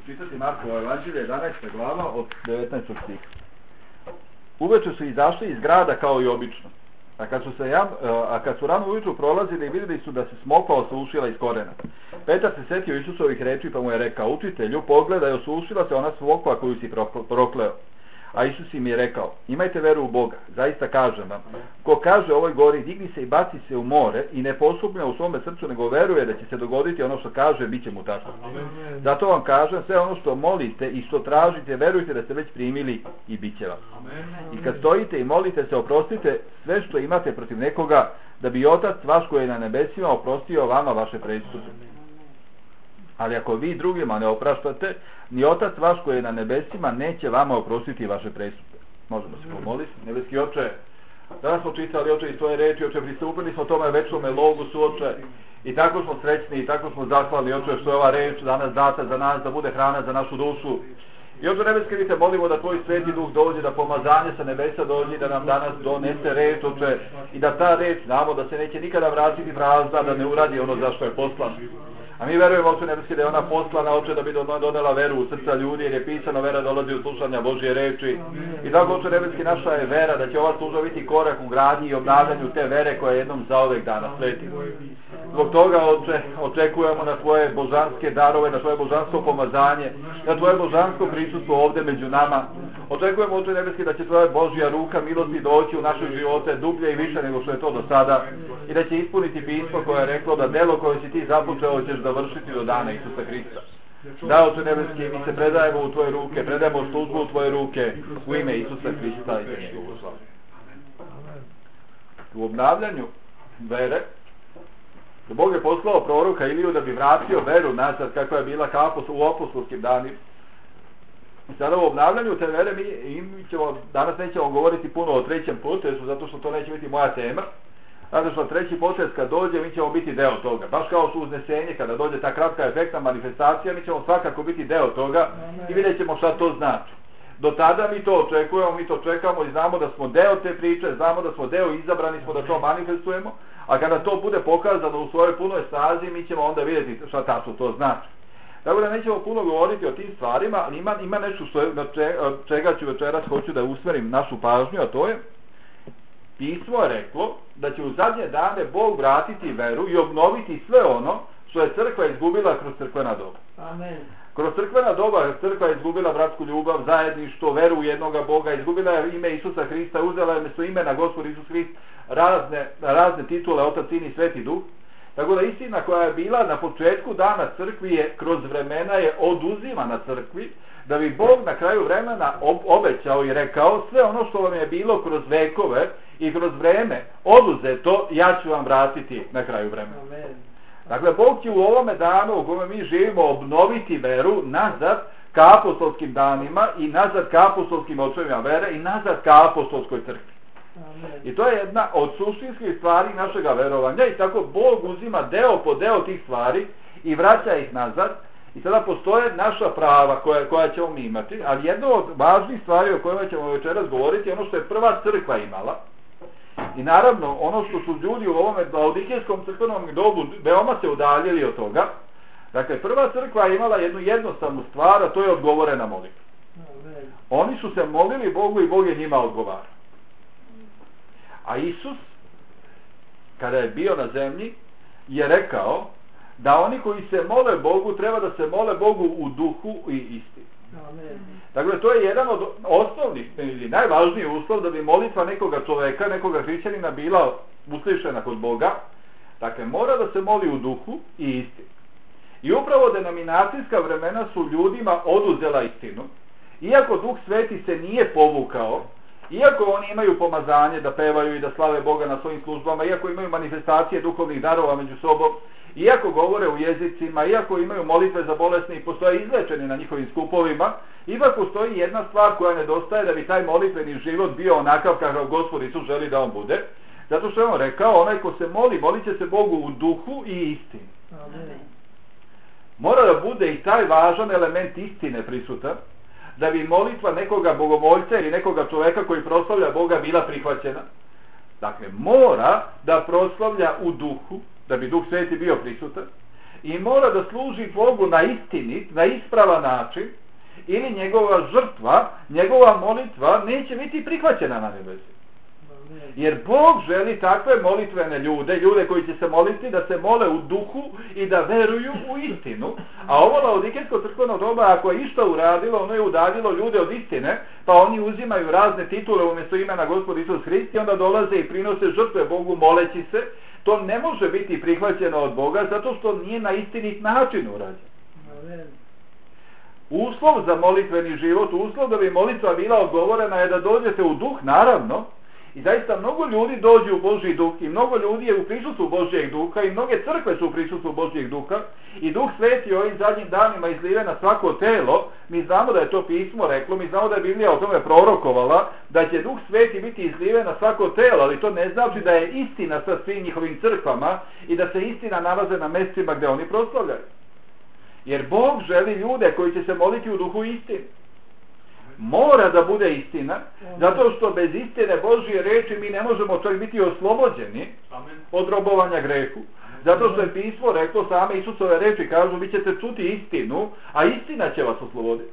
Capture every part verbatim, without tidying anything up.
čitati Markovo evanđelje, jedanaesta glava od devetnaestog stiha. Uveče su izašli iz grada kao i obično. A kad su, se jam, a kad su rano ujutru prolazili, vidjeli su da se smokva osušila iz korena. Petar se setio Isusovih reči pa mu je rekao: učitelju, pogledaj, osušila se ona smokva koju si prokleo. A Isus im je rekao: imajte veru u Boga, zaista kažem vam, ko kaže ovoj gori digni se i baci se u more i ne posumnja u svome srcu, nego veruje da će se dogoditi ono što kaže, bit će mu tako. Zato vam kažem, sve ono što molite i što tražite, verujte da ste već primili i bit će vam. I kad stojite i molite se, oprostite sve što imate protiv nekoga, da bi Otac vaš koji je na nebesima oprostio vama vaše prestupe. Ali ako vi drugima ne opraštate, ni Otac vaš koji je na nebesima neće vama oprostiti vaše prestupe. Možemo se pomoliti. Nebeski Oče, danas smo čitali, Oče, iz tvoje reči, Oče, pristupili smo tome večnome logosu, Oče, i tako smo srećni i tako smo zahvalni, Oče, što je ova reč danas data za nas, da bude hrana za našu dušu. I Oče nebeski, mi te molimo da tvoj Sveti Duh dođe, da pomazanje sa nebesa dođe, da nam danas donese reč, Oče, i da ta reč znamo da se neće nikada vratiti prazna, da ne uradi ono za što je poslana. A mi verujemo, Oče nebeski, da je ona poslana, Oče, da bi donela veru u srca ljudi, jer je pisano vera dolazi od slušanja Božje reči. I tako, Oče nebeski, naša je vera da će ova služba biti korak u gradnji i obnavljanju te vere koja je jednom zauvek dana sveti. Zbog toga, Oče, očekujemo na tvoje božanske darove, na tvoje božansko pomazanje, na tvoje božansko prisustvo ovdje među nama. Očekujemo, Oče nebeski, da će tvoja Božja ruka milosti doći u naše živote dublje i više nego što je to do sada i da će ispuniti pismo koje je reklo da delo koje si ti započeo ćeš dovršiti do dana Isusa Hrista. Da, Oče nebeski, mi se predajemo u tvoje ruke, predajemo službu u tvoje ruke u ime Isusa Hrista i njegovu slavu. U obnavljanju vere, da Bog je poslao proroka Iliju da bi vratio veru nazad kakva je bila u apostolskim danima. I sada u obnavljanju te vere mi, mi ćemo, danas nećemo govoriti puno o trećem potezu, zato što to neće biti moja tema. Zato što treći potez kad dođe, mi ćemo biti deo toga. Baš kao su uznesenje, kada dođe ta kratka efektna manifestacija, mi ćemo svakako biti deo toga i vidjet ćemo šta to znači. Do tada mi to očekujemo, mi to čekamo i znamo da smo deo te priče, znamo da smo deo, izabrani smo da to manifestujemo, a kada to bude pokazano u svojoj punoj snazi, mi ćemo onda vidjeti šta tačno to znači. Tako da nećemo puno govoriti o tim stvarima, ali ima, ima nešto što je, na čega ću večeras hoću da usmerim našu pažnju, a to je: pismo je reklo da će u zadnje dane Bog vratiti veru i obnoviti sve ono što je crkva izgubila kroz crkvena doba. Amen. Kroz crkvena doba crkva je izgubila bratsku ljubav, zajedništvo, veru u jednoga Boga, izgubila je ime Isusa Hrista, uzela je mjesto imena Gospod Isus Hrist razne, razne titule, Otac, Sin i Sveti Duh. Tako da istina koja je bila na početku dana crkvi je kroz vremena je oduzimana crkvi, da bi Bog na kraju vremena obećao i rekao: sve ono što vam je bilo kroz vekove i kroz vreme oduzeto, ja ću vam vratiti na kraju vremena. Amen. Dakle, Bog će u ovome danu u kome mi živimo obnoviti veru nazad ka apostolskim danima i nazad ka apostolskim očevima vere i nazad ka apostolskoj crkvi. Amen. I to je jedna od suštinskih stvari našega verovanja i tako Bog uzima deo po deo tih stvari i vraća ih nazad. I sada postoje naša prava koja, koja ćemo mi imati, ali jedno od važnih stvari o kojima ćemo večeras govoriti je ono što je prva crkva imala. I naravno, ono što su ljudi u ovome laodikejskom crkvenom dobu veoma se udaljili od toga. Dakle, prva crkva je imala jednu jednostavnu stvar, a to je odgovorena molitva. Oni su se molili Bogu i Bog je njima odgovarao. A Isus, kada je bio na zemlji, je rekao da oni koji se mole Bogu treba da se mole Bogu u duhu i istini. Dakle, to je jedan od osnovnih ili najvažniji uslov da bi molitva nekoga čoveka, nekoga hrišćanina bila uslišena kod Boga. Dakle, mora da se moli u duhu i istini. I upravo denominacijska vremena su ljudima oduzela istinu. Iako Duh Sveti se nije povukao, iako oni imaju pomazanje da pevaju i da slave Boga na svojim službama, iako imaju manifestacije duhovnih darova među sobom, iako govore u jezicima, iako imaju molitve za bolesne i postoje izlečeni na njihovim skupovima, ipak postoji jedna stvar koja nedostaje da bi taj molitveni život bio onakav kakav Gospod Isus želi da on bude. Zato što je on rekao, onaj ko se moli, molit će se Bogu u duhu i istini. Amen. Mora da bude i taj važan element istine prisutan, da bi molitva nekoga bogomoljca ili nekoga čoveka koji proslavlja Boga bila prihvaćena. Dakle, mora da proslavlja u duhu, da bi Duh Sveti bio prisutan, i mora da služi Bogu na istini, na ispravan način, ili njegova žrtva, njegova molitva neće biti prihvaćena na nebesi. Jer Bog želi takve molitvene ljude, ljude koji će se moliti da se mole u duhu i da veruju u istinu. A ovo laodikensko crkveno doba, ako je išta uradilo, ono je udaljilo ljude od istine, pa oni uzimaju razne titule umjesto imena Gospod Isus Hrist i onda dolaze i prinose žrtve Bogu moleći se. To ne može biti prihvaćeno od Boga zato što nije na istinit način urađeno. Uslov za molitveni život, uslov da bi molitva bila odgovorena je da dođete u duh, naravno. I zaista mnogo ljudi dođu u Božji duh i mnogo ljudi je u prisustvu Božjeg duha i mnoge crkve su u prisustvu Božjeg duha i Duh Sveti ovim zadnjim danima izlive na svako telo. Mi znamo da je to pismo reklo, mi znamo da je Biblija o tome prorokovala, da će Duh Sveti biti izliven na svako telo, ali to ne znači da je istina sa svim njihovim crkvama i da se istina nalaze na mjestima gdje oni proslavljaju. Jer Bog želi ljude koji će se moliti u duhu istine. Mora da bude istina, zato što bez istine Božje reči mi ne možemo čak biti oslobođeni od robovanja grehu. Zato što je pismo reklo, same Isusove reči kažu, vi ćete čuti istinu, a istina će vas osloboditi.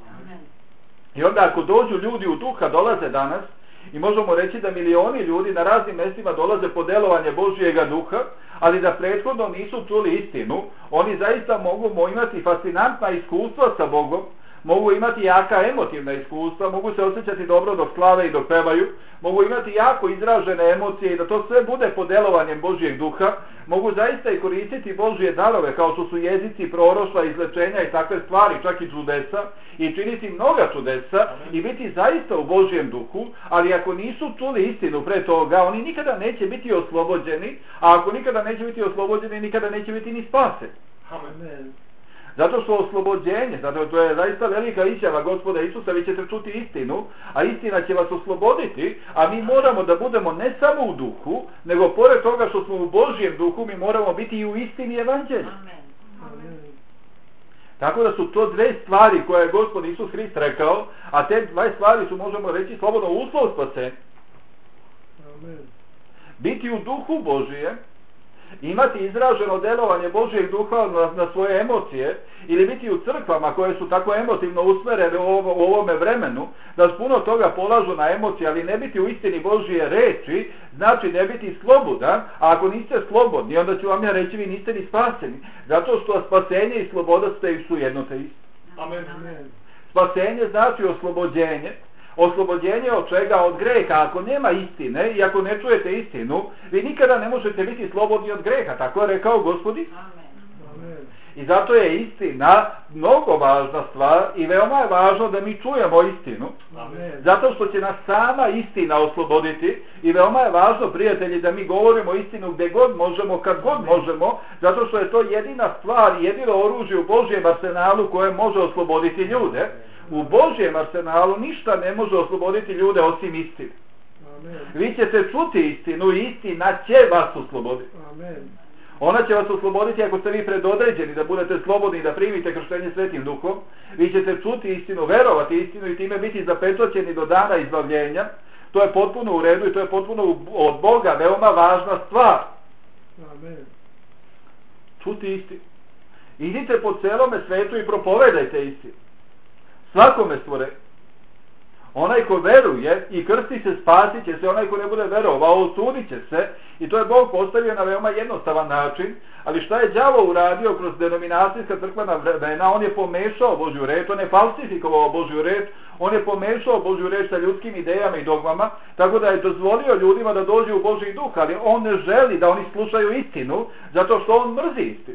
I onda ako dođu ljudi u duha, dolaze danas, i možemo reći da milioni ljudi na raznim mjestima dolaze po delovanje Božjega duha, ali da prethodno nisu čuli istinu, oni zaista mogu imati fascinantna iskustva sa Bogom, mogu imati jaka emotivna iskustva, mogu se osjećati dobro dok slave i dok pevaju, mogu imati jako izražene emocije i da to sve bude pod delovanjem Božjeg duha, mogu zaista i koristiti Božje darove kao što su jezici, proroštva, izlečenja i takve stvari, čak i čudesa, i činiti mnoga čudesa i biti zaista u Božjem duhu, ali ako nisu čuli istinu pre toga, oni nikada neće biti oslobođeni, a ako nikada neće biti oslobođeni, nikada neće biti ni spaseni. Amen. Zato što oslobođenje, zato to je zaista velika izjava Gospoda Isusa, vi ćete čuti istinu, a istina će vas osloboditi, a mi moramo da budemo ne samo u duhu, nego pored toga što smo u Božjem duhu, mi moramo biti i u istini evanđelja. Amen. Tako da su to dve stvari koje je Gospod Isus Hrist rekao, a te dve stvari su, možemo reći, slobodno uslov spasenja. Biti u duhu Božije, imati izraženo delovanje Božjeg duha na, na svoje emocije, ili biti u crkvama koje su tako emotivno usmerene u, ovo, u ovome vremenu, da s puno toga polažu na emocije, ali ne biti u istini Božje reči, znači ne biti slobodan, a ako niste slobodni, onda ću vam ja reći, vi niste ni spaseni, zato što spasenje i sloboda su jedno te isto. Amen. Spasenje znači oslobođenje. Oslobođenje od čega? Od greha. Ako nema istine i ako ne čujete istinu, vi nikada ne možete biti slobodni od greha. Tako je rekao Gospod Isus. I zato je istina mnogo važna stvar i veoma je važno da mi čujemo istinu. Amen. Zato što će nas sama istina osloboditi i veoma je važno, prijatelji, da mi govorimo istinu gdje god možemo, kad god možemo, zato što je to jedina stvar, jedino oružje u Božjem arsenalu koje može osloboditi ljude. U Božjem arsenalu ništa ne može osloboditi ljude osim istine. Amen. Vi ćete čuti istinu i istina će vas osloboditi. Amen. Ona će vas osloboditi ako ste vi predodređeni da budete slobodni i da primite krštenje Svetim Duhom. Vi ćete čuti istinu, verovati istinu i time biti zapečaćeni do dana izbavljenja. To je potpuno u redu i to je potpuno od Boga veoma važna stvar. Amen. Čuti istinu. Idite po celome svetu i propovedajte istinu. Svakome stvore. Onaj ko veruje i krsti se, spasit će se, onaj ko ne bude verovao, osudit će se, i to je Bog postavio na veoma jednostavan način. Ali šta je đavo uradio kroz denominacijska crkvena vremena? On je pomešao Božju reč, on je falsifikovao Božju reč, on je pomešao Božju reč sa ljudskim idejama i dogmama, tako da je dozvolio ljudima da dođu u Božji duh, ali on ne želi da oni slušaju istinu, zato što on mrzi istinu.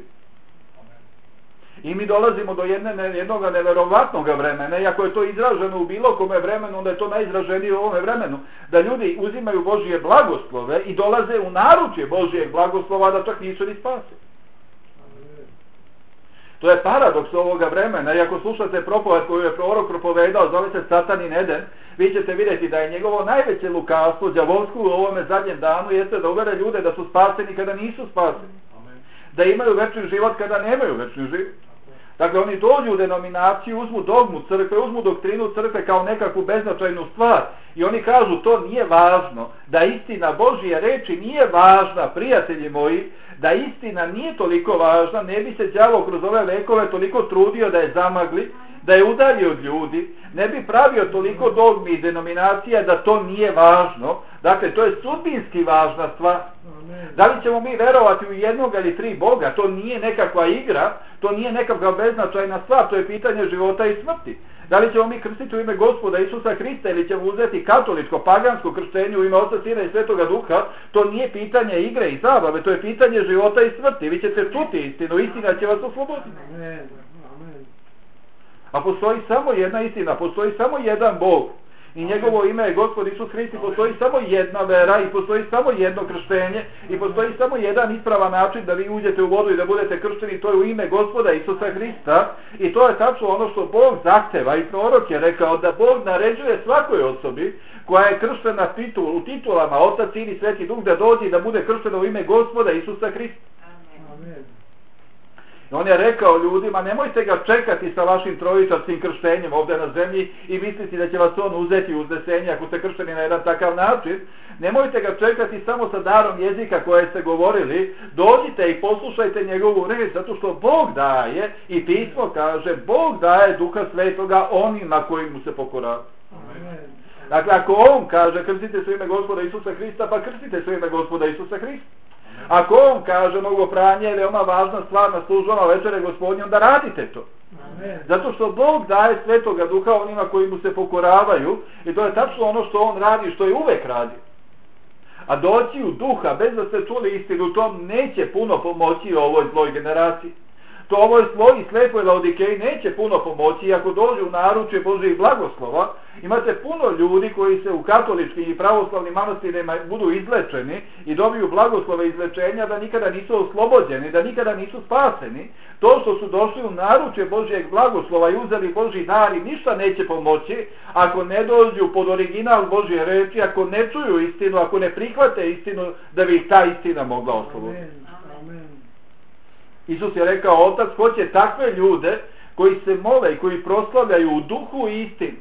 I mi dolazimo do jedne, jednog neverovatnog vremena, iako je to izraženo u bilo kome vremenu, onda je to najizraženije u ovome vremenu, da ljudi uzimaju Božje blagoslove i dolaze u naručje Božjeg blagoslova, da čak nisu ni spaseni. To je paradoks ovoga vremena, i ako slušate propoved koju je prorok propovedao, zove se Satanin Eden, vi ćete vidjeti da je njegovo najveće lukavstvo, đavolsko u ovome zadnjem danu, jeste da uvere ljude da su spaseni kada nisu spaseni. Da imaju večni život kada nemaju večni život. Dakle, oni dođu u denominaciju, uzmu dogmu crkve, uzmu doktrinu crkve kao nekakvu beznačajnu stvar i oni kažu to nije važno, da istina Božje reči nije važna, prijatelji moji, da istina nije toliko važna, ne bi se đavo kroz ove vekove toliko trudio da je zamagli, da je udalji od ljudi, ne bi pravio toliko dogmi i denominacija da to nije važno. Dakle, to je sudbinski važna stvar. Da li ćemo mi verovati u jednog ili tri Boga? To nije nekakva igra, to nije nekakva beznačajna stvar, to je pitanje života i smrti. Da li ćemo mi krstiti u ime Gospoda Isusa Hrista ili ćemo uzeti katoličko, pagansko krštenje u ime Oca, Sina i Svetoga Duha? To nije pitanje igre i zabave, to je pitanje života i smrti. Vi ćete čuti istinu, istina će vas osloboditi. A postoji samo jedna istina, postoji samo jedan Bog. I njegovo ime je Gospod Isus Hrist, i postoji samo jedna vera, i postoji samo jedno krštenje, i postoji samo jedan ispravan način da vi uđete u vodu i da budete kršteni, to je u ime Gospoda Isusa Hrista. I to je tačno ono što Bog zahteva, i prorok je rekao da Bog naređuje svakoj osobi koja je krštena titul, u titulama Otac, Sin i Sveti Duh, da dođe i da bude krštena u ime Gospoda Isusa Hrista. Amen. On je rekao ljudima, nemojte ga čekati sa vašim trojičarskim krštenjem ovdje na zemlji i misliti da će vas on uzeti u uznesenje ako ste kršteni na jedan takav način. Nemojte ga čekati samo sa darom jezika koje ste govorili. Dođite i poslušajte njegovu reč, zato što Bog daje, i pismo kaže, Bog daje Duha Svetoga onima koji mu se pokoraju. Dakle, ako on kaže, krstite se u ime Gospoda Isusa Hrista, pa krstite se u ime Gospoda Isusa Hrista. Ako on kaže mnogo pranje ili ona važna stvar na službama večere Gospodnje, onda radite to. Amen. Zato što Bog daje Svetoga Duha onima koji mu se pokoravaju, i to je tačno ono što on radi, što je uvek radi. A doći u duha, bez da ste čuli istinu, to neće puno pomoći ovoj zloj generaciji. To ovoj zloj i slepoj Laodikeji neće puno pomoći, ako dođe u naručje Božjih blagoslova. Imate puno ljudi koji se u katoličkim i pravoslavnim manastirima budu izlečeni i dobiju blagoslove izlečenja, da nikada nisu oslobođeni, da nikada nisu spaseni. To što su došli u naručje Božjeg blagoslova i uzeli Božji dar, i ništa neće pomoći ako ne dođu pod original Božje reči, ako ne čuju istinu, ako ne prihvate istinu, da bi ih ta istina mogla osloboditi. Isus je rekao, Otac hoće takve ljude koji se mole i koji proslavljaju u duhu i istini.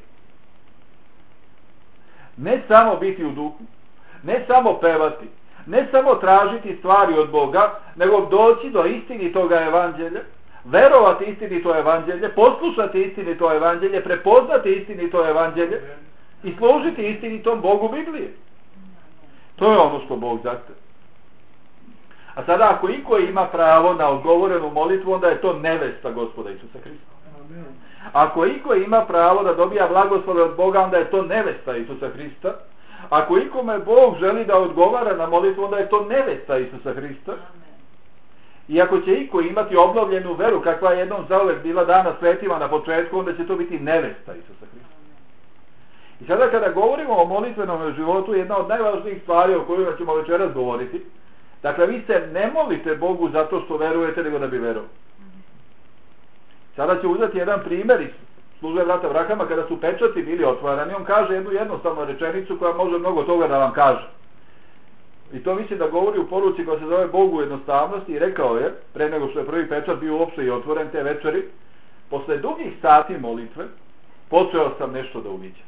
Ne samo biti u duhu, ne samo pevati, ne samo tražiti stvari od Boga, nego doći do istinitoga evanđelja, verovati istinito evanđelje, poslušati istinito evanđelje, prepoznati istinito evanđelje i služiti istinitom Bogu Biblije. To je ono što Bog zahteva. A sada ako iko ima pravo na odgovorenu molitvu, onda je to nevesta Gospoda Isusa Hrista. Amen. Ako iko ima pravo da dobija blagoslove od Boga, onda je to nevesta Isusa Hrista. Ako ikome Bog želi da odgovara na molitvu, onda je to nevesta Isusa Hrista. I ako će iko imati obnovljenu veru, kakva je jednom zauvek bila dana svetima na početku, onda će to biti nevesta Isusa Hrista. I sada kada govorimo o molitvenom životu, jedna od najvažnijih stvari o kojima ćemo večeras govoriti, dakle, vi se ne molite Bogu zato što verujete, nego da bi verovali. Sada ću uzeti jedan primjer iz službe brata Abrahama, kada su pečati bili otvarani. On kaže jednu jednostavnu rečenicu koja može mnogo toga da vam kaže. I to mislim da govori u poruci koja se zove Bogu jednostavnosti, i rekao je, pre nego što je prvi pečat bio uopšte i otvoren te večeri, posle dugih sati molitve, počeo sam nešto da uviđam.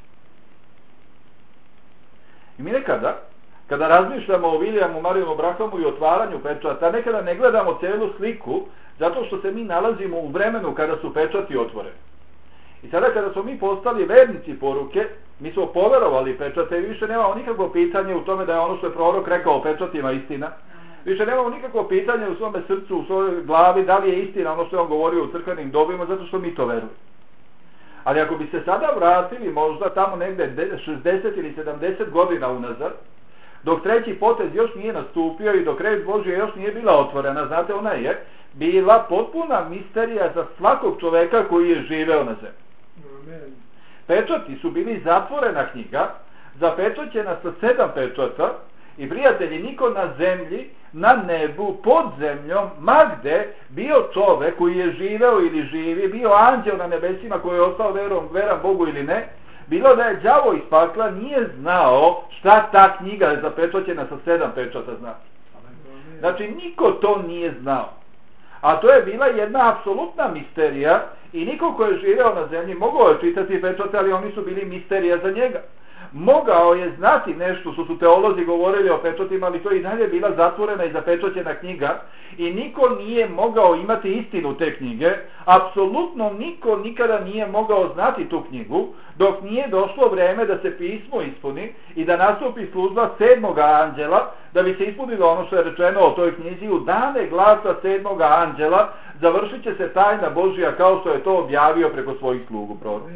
I mi nekada, kada razmišljamo o Viljamu, Marijanu, Abrahamu i otvaranju pečata, nekada ne gledamo celu sliku, zato što se mi nalazimo u vremenu kada su pečati otvoreni. I sada kada smo mi postali vernici poruke, mi smo poverovali pečate i više nemamo nikakvo pitanje u tome da je ono što je prorok rekao o pečatima istina. Više nemamo nikakvo pitanje u svome srcu, u svojoj glavi, da li je istina ono što je on govorio u crkvenim dobima, zato što mi to verujemo. Ali ako bi se sada vratili možda tamo negde šezdeset ili sedamdeset godina unazad, dok treći potez još nije nastupio i dok reč Božja još nije bila otvorena, znate, ona je bila potpuna misterija za svakog čoveka koji je živeo na zemlji. Pečati su bili zatvorena knjiga, zapečaćena sa sedam pečata, i prijatelji, niko na zemlji, na nebu, pod zemljom, ma gde, bio čovek koji je živeo ili živi, bio anđeo na nebesima koji je ostao verom, veran Bogu ili ne, bilo da je đavo iz pakla, nije znao šta ta knjiga je zapečaćena sa sedam pečata znači. Znači, niko to nije znao. A to je bila jedna apsolutna misterija, i niko ko je živeo na zemlji mogao je čitati pečate, ali oni su bili misterija za njega. mogao je znati nešto što su teolozi govorili o pečatima, ali to je i dalje bila zatvorena i zapečaćena knjiga i niko nije mogao imati istinu te knjige, apsolutno niko nikada nije mogao znati tu knjigu, dok nije došlo vreme da se pismo ispuni i da nastupi služba sedmoga anđela, da bi se ispunilo ono što je rečeno o toj knjizi, u dane glasa sedmoga anđela završit će se tajna Božja kao što je to objavio preko svojih slugu proroka.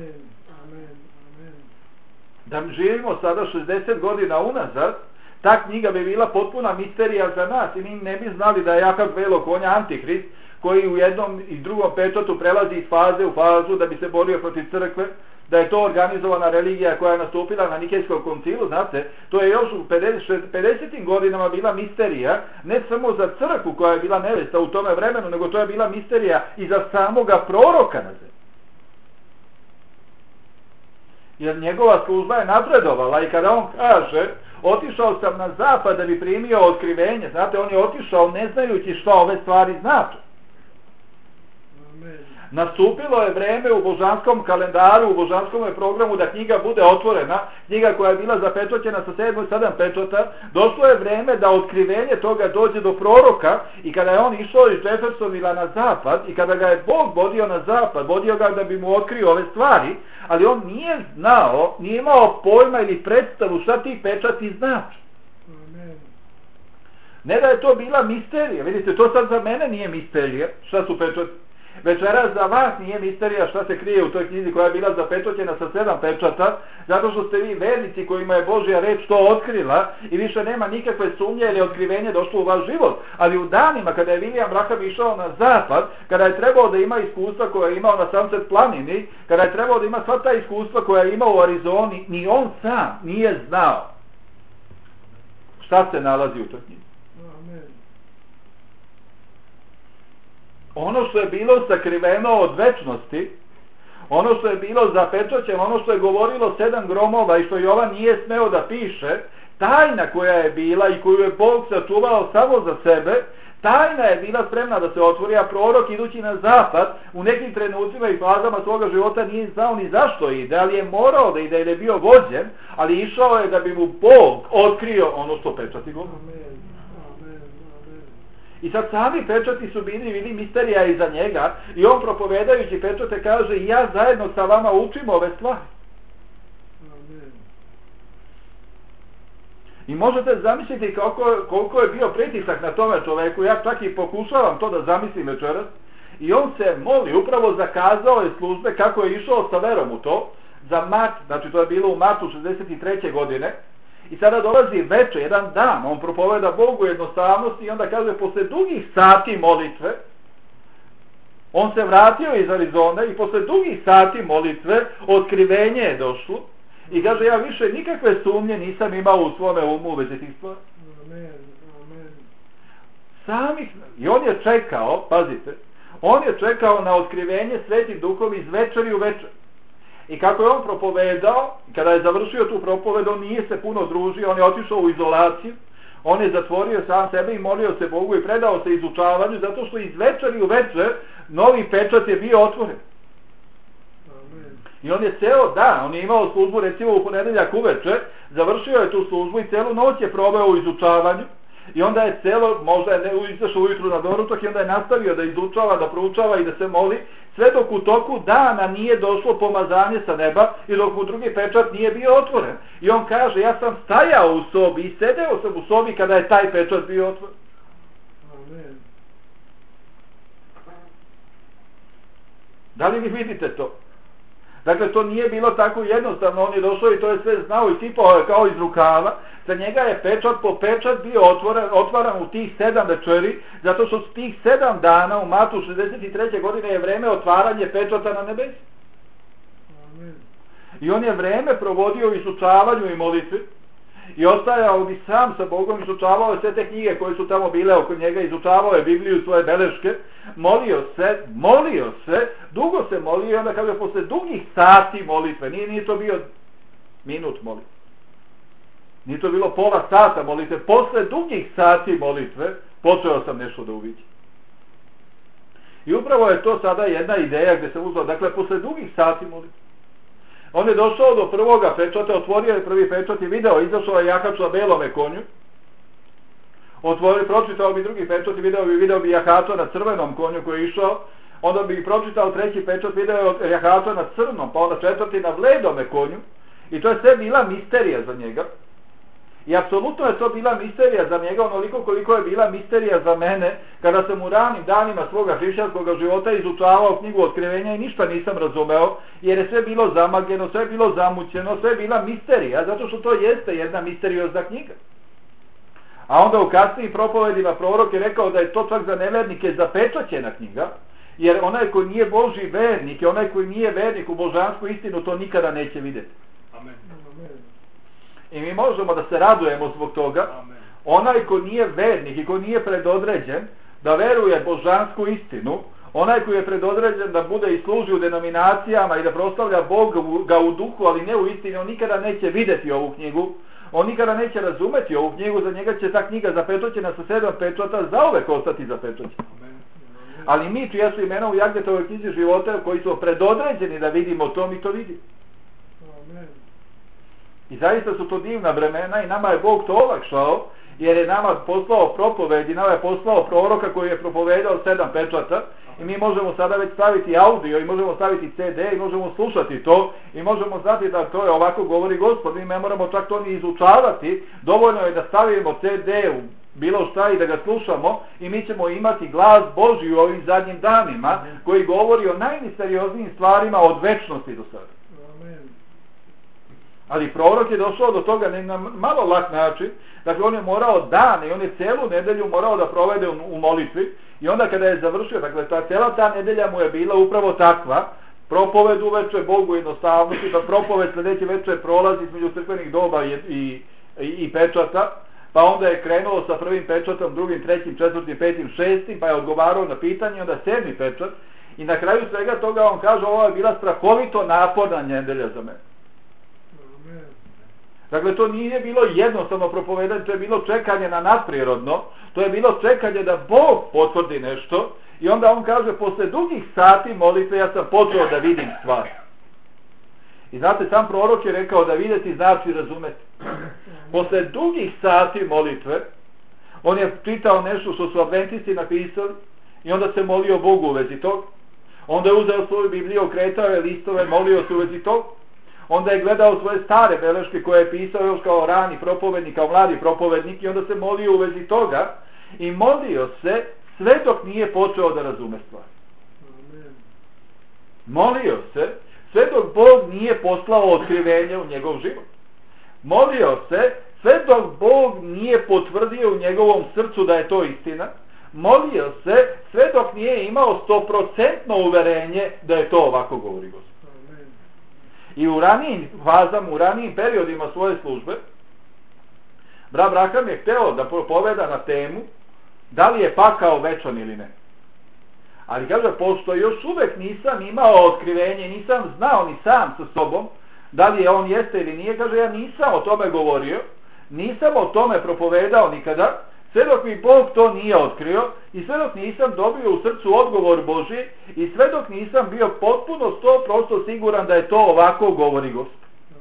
Da živimo sada šezdeset godina unazad, ta knjiga bi bila potpuna misterija za nas i mi ne bi znali da je jakav velo konja Antihrist koji u jednom i drugom pečatu prelazi iz faze u fazu da bi se borio protiv crkve, da je to organizovana religija koja je nastupila na Nikejskom koncilu, znate, to je još u pedesetim godinama bila misterija, ne samo za crkvu koja je bila nevesta u tome vremenu, nego to je bila misterija i za samoga proroka na zemlji. Jer njegova služba je napredovala i kada on kaže, otišao sam na zapad da bi primio otkrivenje, znate, on je otišao ne znajući što ove stvari znače. Nastupilo je vreme u božanskom kalendaru, u božanskom programu da knjiga bude otvorena, knjiga koja je bila zapečaćena sa sedam i sedam pečata, došlo je vreme da otkrivenje toga dođe do proroka i kada je on išao iz Jeffersonvilla na zapad i kada ga je Bog vodio na zapad, vodio ga da bi mu otkrio ove stvari, ali on nije znao, nije imao pojma ili predstavu šta ti pečati znači. Ne da je to bila misterija, vidite, to sad za mene nije misterija, šta su pečati. Večeras za vas nije misterija šta se krije u toj knjizi koja je bila zapečaćena sa sedam pečata, zato što ste vi vernici kojima je Božja reč to otkrila i više nema nikakve sumnje ili otkrivenje došlo u vaš život. Ali u danima kada je William Branham išao na zapad, kada je trebao da ima iskustva koja je imao na Sunset planini, kada je trebao da ima sva ta iskustva koja je imao u Arizoni, ni on sam nije znao šta se nalazi u toj knjizi. Ono što je bilo sakriveno od večnosti, ono što je bilo zapečaćeno, ono što je govorilo sedam gromova i što Jovan nije smeo da piše, tajna koja je bila i koju je Bog sačuvao samo za sebe, tajna je bila spremna da se otvori, a prorok idući na zapad u nekim trenucima i fazama svoga života nije znao ni zašto ide, ali je morao da ide jer je bio vođen, ali išao je da bi mu Bog otkrio ono što pečati govori. I sad sami pečati su bili, bili misterija iza njega i on propovedajući pečate kaže i ja zajedno sa vama učim ove stvari. Amen. I možete zamisliti koliko, koliko je bio pritisak na tome čoveku, ja čak i pokušavam to da zamislim večeras i on se moli, upravo zakazao je službe kako je išao sa verom u to, za mart, znači to je bilo u martu šezdeset treće godine, i sada dolazi večer, jedan dan, on propoveda Bogu jednostavnosti i onda kaže, posle dugih sati molitve, on se vratio iz Arizone i posle dugih sati molitve, otkrivenje je došlo i kaže, ja više nikakve sumnje nisam imao u svome umu u vezi tih stvari. Amen, amen. Samih, i on je čekao, pazite, on je čekao na otkrivenje svetim duhom iz večeri u večer. I kako je on propovedao, kada je završio tu propoved, on nije se puno družio, on je otišao u izolaciju, on je zatvorio sam sebe i molio se Bogu i predao se izučavanju, zato što iz večeri u večer novi pečat je bio otvoren. Amen. I on je ceo dan, on je imao službu recimo u ponedeljak uveče, završio je tu službu i celu noć je proveo u izučavanju. I onda je celo, možda je izašao ujutru na doručak i onda je nastavio da izučava, da proučava i da se moli, sve dok u toku dana nije došlo pomazanje sa neba i dok mu drugi pečat nije bio otvoren. I on kaže, ja sam stajao u sobi i sedeo sam u sobi kada je taj pečat bio otvoren. Amen. Da li vi vidite to? Dakle, to nije bilo tako jednostavno, on je došao i to je sve znao i sipao je kao iz rukava. Za njega je pečat po pečat bio otvoren, otvaran u tih sedam večeri, zato što s tih sedam dana u martu šezdeset treće godine je vreme otvaranje pečata na nebesi. Amen. I on je vreme provodio u izučavanju i molitvi i ostajao bi sam sa Bogom, izučavao je sve te knjige koje su tamo bile oko njega, izučavao je Bibliju, svoje beleške, molio se, molio se, dugo se molio i onda kaže posle dugih sati molitve, nije, nije to bio minut molitve, nije to bilo pola sata molitve, posle dugih sati molitve počeo sam nešto da uviđam. I upravo je to sada jedna ideja gdje sam uzao, dakle posle dugih sati molitve. On je došao do prvoga pečata, otvorio je prvi pečat i video, izašao je jahač na belome konju. Otvorio, pročitao bi drugi pečat i video bi, video bi jahača na crvenom konju koji je išao. Onda bi pročitao treći pečat, video je jahača na crnom, pa onda četvrti na bledome konju. I to je sve bila misterija za njega. I apsolutno je to bila misterija za njega, onoliko koliko je bila misterija za mene, kada sam u ranim danima svoga hrišćanskog života izučavao knjigu Otkrivenja i ništa nisam razumeo, jer je sve bilo zamagljeno, sve bilo zamućeno, sve je bila misterija, zato što to jeste jedna misteriozna knjiga. A onda u kasnijim propovedima prorok je rekao da je to čak za nevernike zapečaćena knjiga, jer onaj koji nije Božji vernik i onaj koji nije vernik u božansku istinu to nikada neće vidjeti. Amen. I mi možemo da se radujemo zbog toga. Amen. Onaj ko nije vernik i ko nije predodređen da veruje božansku istinu, onaj koji je predodređen da bude i služi u denominacijama i da proslavlja Boga u duhu, ali ne u istini, on nikada neće vidjeti ovu knjigu, on nikada neće razumeti ovu knjigu, za njega će ta knjiga zapečaćena sa sedam pečata zauvek ostati zapečaćena. Ali mi, čija su imena u Jagnetovoj knjizi života, koji su predodređeni da vidimo to, mi to vidimo. I zaista su to divna vremena i nama je Bog to olakšao, jer je nama poslao propoved i nama je poslao proroka koji je propovedao sedam pečata i mi možemo sada već staviti audio i možemo staviti ce de i možemo slušati to i možemo znati da to je ovako govori Gospod. Mi ne moramo čak to ni izučavati, dovoljno je da stavimo ce de u bilo šta i da ga slušamo i mi ćemo imati glas Božji u ovim zadnjim danima koji govori o najmisterioznijim stvarima od večnosti do sada. Ali prorok je došao do toga na malo lak način, dakle on je morao dan i on je celu nedelju morao da provede u molitvi i onda kada je završio, dakle ta cela ta nedelja mu je bila upravo takva, propoved uveče Bogu jednostavnosti, pa propoved sljedeće veče prolazi između crkvenih doba i, i, i, i pečata, pa onda je krenulo sa prvim pečatom, drugim, trećim, četvrtim, petim, šestim, pa je odgovarao na pitanje, onda sedmi pečat i na kraju svega toga on kaže ovo je bila strahovito naporna nedelja za mene. Dakle, to nije bilo jednostavno propovedanje, to je bilo čekanje na nadprirodno, to je bilo čekanje da Bog potvrdi nešto i onda on kaže, posle dugih sati molitve ja sam počeo da vidim stvar. I znate, sam prorok je rekao da vidjeti znači razumeti. Posle dugih sati molitve, on je čitao nešto što su adventisti napisali i onda se molio Bogu u vezi tog. Onda je uzeo svoju Bibliju, okretao je listove, molio se u vezi tog. Onda je gledao svoje stare beleške koje je pisao još kao rani propovednik, kao mladi propovednik i onda se molio u vezi toga i molio se sve dok nije počeo da razume stvar. Molio se sve dok Bog nije poslao otkrivenje u njegov život. Molio se sve dok Bog nije potvrdio u njegovom srcu da je to istina. Molio se sve dok nije imao stoprocentno uverenje da je to ovako govori Gospod. I u ranijim fazama, u ranijim periodima svoje službe, brat Braham je hteo da propoveda na temu da li je pakao večan ili ne. Ali kaže, pošto još uvek nisam imao otkrivenje, nisam znao ni sam sa sobom da li je on jeste ili nije, kaže, ja nisam o tome govorio, nisam o tome propovedao nikada, sve dok mi Bog to nije otkrio i sve dok nisam dobio u srcu odgovor Božji i sve dok nisam bio potpuno sto prosto siguran da je to ovako govori Gospod.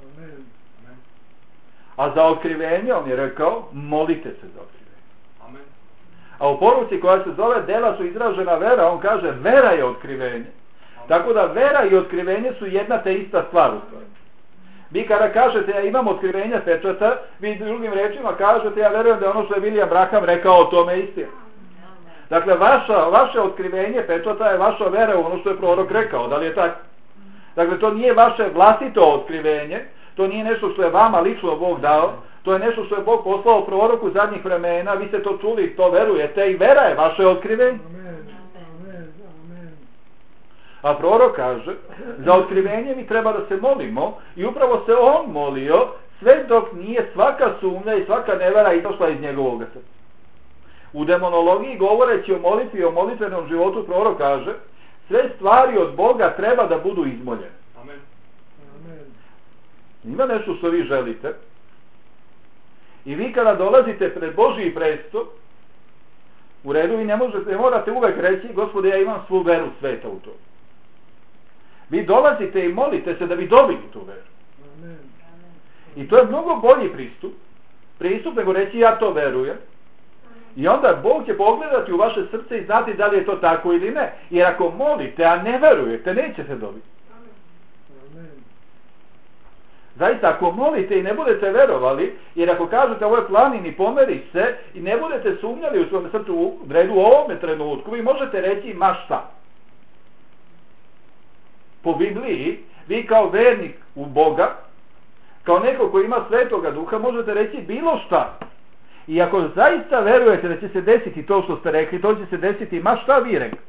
A za otkrivenje on je rekao, molite se za otkrivenje. Amen. A u poruci koja se zove dela su izražena vera, on kaže vera je otkrivenje. Amen. Tako da vera i otkrivenje su jedna te ista stvar u stvari. Vi kada kažete ja imam otkrivenja pečata, vi drugim rečima kažete ja verujem da je ono što je William Braham rekao o tome istina. Dakle, vaša, vaše otkrivenje pečata je vaša vera u ono što je prorok rekao, da li je tako? Dakle, to nije vaše vlastito otkrivenje, to nije nešto što je vama lično Bog dao, to je nešto što je Bog poslao proroku zadnjih vremena, vi ste to čuli, to verujete i vera je vaše otkrivenje. A prorok kaže, za otkrivenje mi treba da se molimo i upravo se on molio sve dok nije svaka sumnja i svaka nevera izašla iz njegovog srca. U demonologiji govoreći o molitvi i o molitvenom životu prorok kaže, sve stvari od Boga treba da budu izmoljene. Amen. Ima nešto što vi želite i vi kada dolazite pred Božji presto, u redu vi ne, možete, ne morate uvek reći, Gospode, ja imam svu veru sveta u to. Vi dolazite i molite se da bi dobili tu veru. I to je mnogo bolji pristup. Pristup nego reći ja to verujem. I onda Bog će pogledati u vaše srce i znati da li je to tako ili ne. Jer ako molite, a ne verujete, nećete dobiti. Zaista, ako molite i ne budete verovali, jer ako kažete ovoj planini pomeri se i ne budete sumnjali u svom srcu u redu u ovome trenutku, vi možete reći ma šta. Po Bibliji, vi kao vernik u Boga, kao neko koji ima Svetoga Duha, možete reći bilo šta. I ako zaista verujete da će se desiti to što ste rekli, to će se desiti ma šta vi rekli.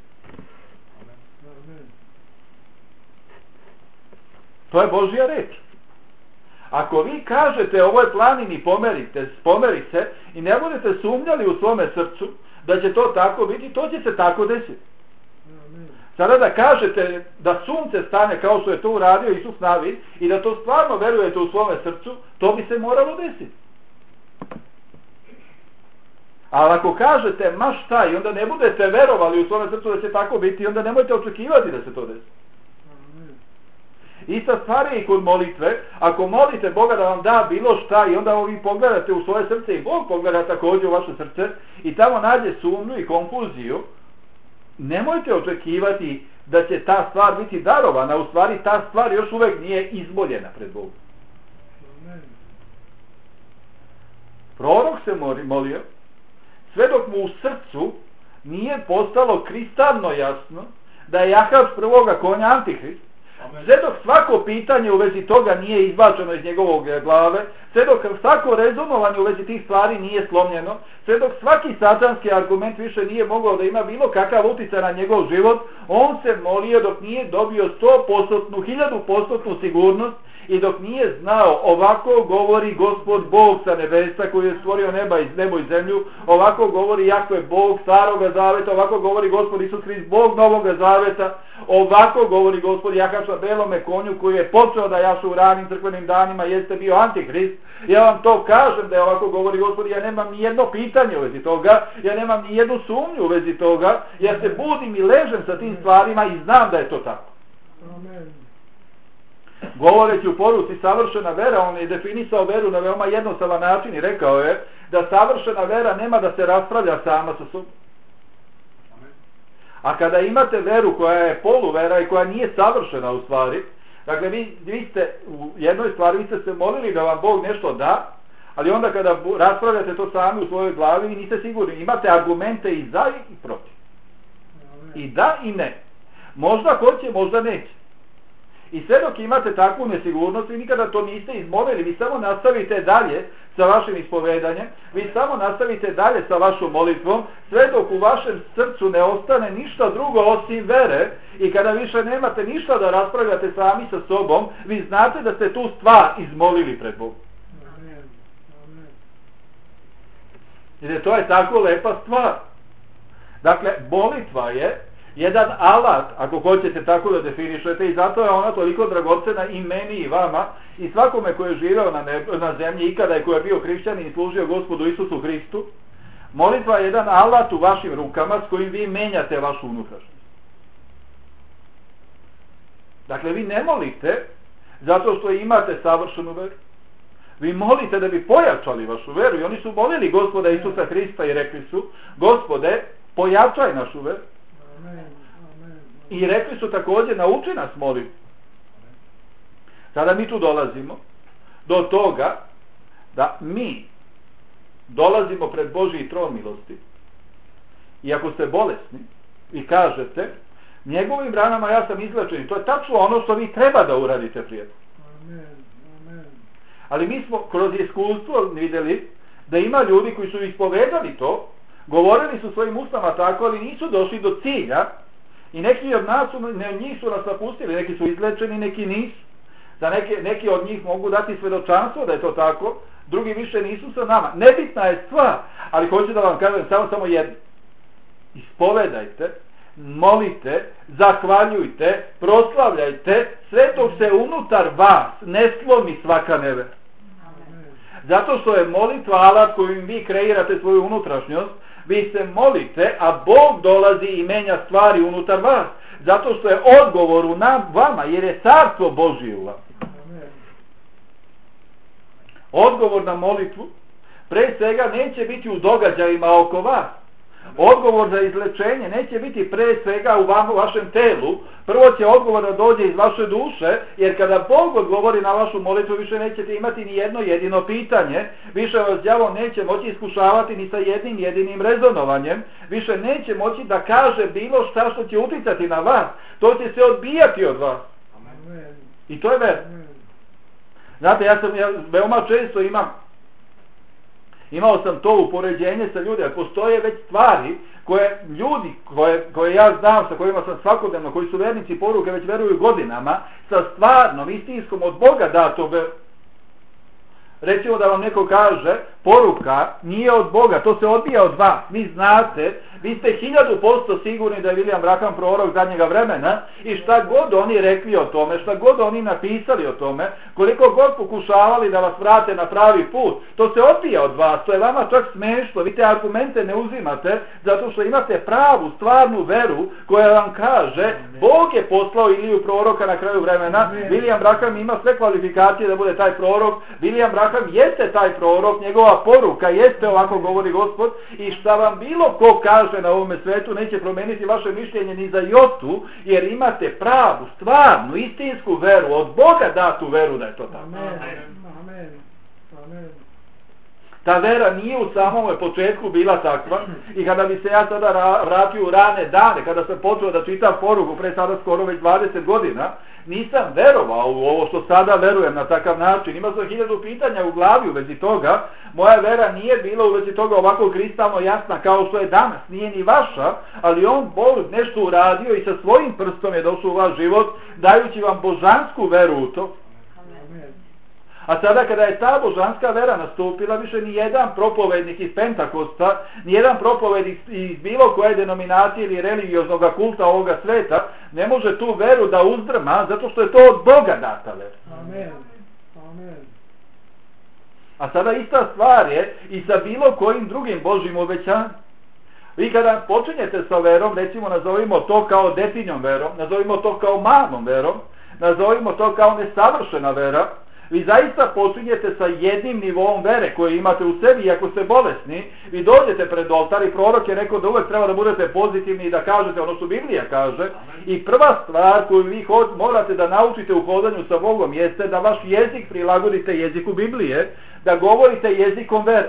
To je Božja reč. Ako vi kažete ovoj planini pomerite, pomeri se i ne budete sumnjali u svome srcu da će to tako biti, to će se tako desiti. Sada da kažete da sunce stane kao što je to uradio Isus Navin i da to stvarno verujete u svome srcu, to bi se moralo desiti. Ali ako kažete ma šta i onda ne budete verovali u svome srcu da će tako biti, onda nemojte očekivati da se to desi. Ista stvar je i kod molitve. Ako molite Boga da vam da bilo šta i onda vi pogledate u svoje srce i Bog pogleda također u vaše srce i tamo nađe sumnju i konfuziju, nemojte očekivati da će ta stvar biti darovana. U stvari ta stvar još uvijek nije izmoljena pred Bogom. Prorok se molio sve dok mu u srcu nije postalo kristalno jasno da je Ahav prvoga konja Antihrist. Sve dok svako pitanje u vezi toga nije izbačeno iz njegovog glave, sve dok svako rezonovanje u vezi tih stvari nije slomljeno, sve dok svaki satanski argument više nije mogao da ima bilo kakav utjecaj na njegov život, on se molio dok nije dobio sto posto, hiljadu postotnu sigurnost i dok nije znao ovako govori Gospod Bog sa nebesa koji je stvorio neba i nebo i zemlju, ovako govori Jahve Bog staroga zaveta, ovako govori Gospod Isus Hrist Bog novoga zaveta, ovako govori Gospod Jahav na belome konju koji je počeo da jaše u ranim crkvenim danima, jeste bio Antihrist. Ja vam to kažem da je ovako govori Gospod, ja nemam ni jedno pitanje u vezi toga, ja nemam ni jednu sumnju u vezi toga, ja se budim i ležem sa tim stvarima i znam da je to tako. Amen. Govoreći u poruci savršena vera, on je definisao veru na veoma jednostavan način i rekao je da savršena vera nema da se raspravlja sama sa sobom. A kada imate veru koja je poluvera i koja nije savršena u stvari, dakle vi, vi ste u jednoj stvari, vi ste se molili da vam Bog nešto da, ali onda kada raspravljate to sami u svojoj glavi, vi niste sigurni, imate argumente i za i protiv. I da i ne. Možda hoće, možda neće. I sve dok imate takvu nesigurnost, vi nikada to niste izmolili, vi samo nastavite dalje sa vašim ispovedanjem, vi samo nastavite dalje sa vašom molitvom, sve dok u vašem srcu ne ostane ništa drugo osim vere i kada više nemate ništa da raspravljate sami sa sobom, vi znate da ste tu stvar izmolili pred Bogom. Jer to je tako lepa stvar. Dakle, molitva je jedan alat, ako hoćete tako da definišete, i zato je ona toliko dragocena i meni i vama i svakome koji je živeo na, nebo, na zemlji ikada i koji je bio hrišćanin i služio Gospodu Isusu Hristu. Molitva je jedan alat u vašim rukama s kojim vi menjate vašu unutrašnjost. Dakle, vi ne molite zato što imate savršenu veru. Vi molite da bi pojačali vašu veru i oni su molili Gospoda Isusa Hrista i rekli su: Gospode, pojačaj našu veru. I rekli su također, nauči nas moliti. Sada mi tu dolazimo do toga da mi dolazimo pred Božji tron milosti i ako ste bolesni i kažete njegovim ranama ja sam izlečen, to je tačno ono što vi treba da uradite, prijatelji. Ali mi smo kroz iskustvo vidjeli da ima ljudi koji su ispovedali to, govorili su svojim ustama tako, ali nisu došli do cilja i neki od nas su, ne, njih su nas napustili, neki su izlečeni, neki nisu. Da neke, neki od njih mogu dati svedočanstvo da je to tako, drugi više nisu sa nama. Nebitna je stvar, ali hoću da vam kažem samo, samo jedno. Ispovedajte, molite, zahvaljujte, proslavljajte, sve dok se unutar vas ne slomi svaka nevera. Zato što je molitva alat kojim vi kreirate svoju unutrašnjost, vi se molite, a Bog dolazi i menja stvari unutar vas. zato što je odgovor u nam, vama, jer je carstvo Božje u vas. Odgovor na molitvu pre svega neće biti u događajima oko vas. Odgovor za izlečenje neće biti pre svega u vam, u vašem telu. Prvo će odgovor da dođe iz vaše duše, jer kada Bog odgovori na vašu molitvu, više nećete imati ni jedno jedino pitanje, više vas đavo neće moći iskušavati ni sa jednim jedinim rezonovanjem, više neće moći da kaže bilo šta što će uticati na vas. To će se odbijati od vas. Amen. I to je ver. Znate, ja sam ja veoma često imam Imao sam to upoređenje sa ljudima. Postoje već stvari koje ljudi, koje, koje ja znam, sa kojima sam svakodnevno, koji su vernici poruke, već veruju godinama, sa stvarnom, istinskom, od Boga datom veru. Recimo da vam neko kaže, poruka nije od Boga, to se odbija od vas. Vi znate, vi ste hiljadu posto sigurni da je William Branham prorok zadnjega vremena i šta god oni rekli o tome, šta god oni napisali o tome, koliko god pokušavali da vas vrate na pravi put, to se odbija od vas, to je vama čak smešno, vi te argumente ne uzimate zato što imate pravu, stvarnu veru koja vam kaže, Bog je poslao Iliju proroka na kraju vremena, William Branham ima sve kvalifikacije da bude taj prorok, William Branham jeste taj prorok, njegova poruka jeste, ovako govori Gospod, i šta vam bilo ko kaže na ovome svetu neće promeniti vaše mišljenje ni za jotu, jer imate pravu, stvarnu, istinsku veru, od Boga datu veru da je to tako. Amen. Amen. Amen. Ta vera nije u samom početku bila takva i kada bi se ja sada vratio u rane dane, kada sam počeo da čitam poruku pre sada skoro već dvadeset godina, nisam verovao u ovo što sada verujem na takav način. Imao sam hiljadu pitanja u glavi u vezi toga. Moja vera nije bila u vezi toga ovako kristalno jasna kao što je danas. Nije ni vaša, ali on Bog nešto uradio i sa svojim prstom je došao u vaš život, dajući vam božansku veru u to. A sada kada je ta božanska vera nastupila, više ni jedan propovednik iz Pentakosta, ni jedan propovednik iz bilo koje denominacije ili religioznog kulta ovoga sveta ne može tu veru da uzdrma, zato što je to od Boga data vera. Amen. Amen. A sada ista stvar je i sa bilo kojim drugim Božjim obećanjem. Vi kada počinjete sa verom, recimo nazovimo to kao detinjom verom, nazovimo to kao malom verom, nazovimo to kao nesavršena vera, vi zaista počinjete sa jednim nivom vere koje imate u sebi i ako ste bolesni, vi dođete pred oltar i prorok je rekao da uvek treba da budete pozitivni i da kažete ono što Biblija kaže. I prva stvar koju vi morate da naučite u hodanju sa Bogom jeste da vaš jezik prilagodite jeziku Biblije, da govorite jezikom vere.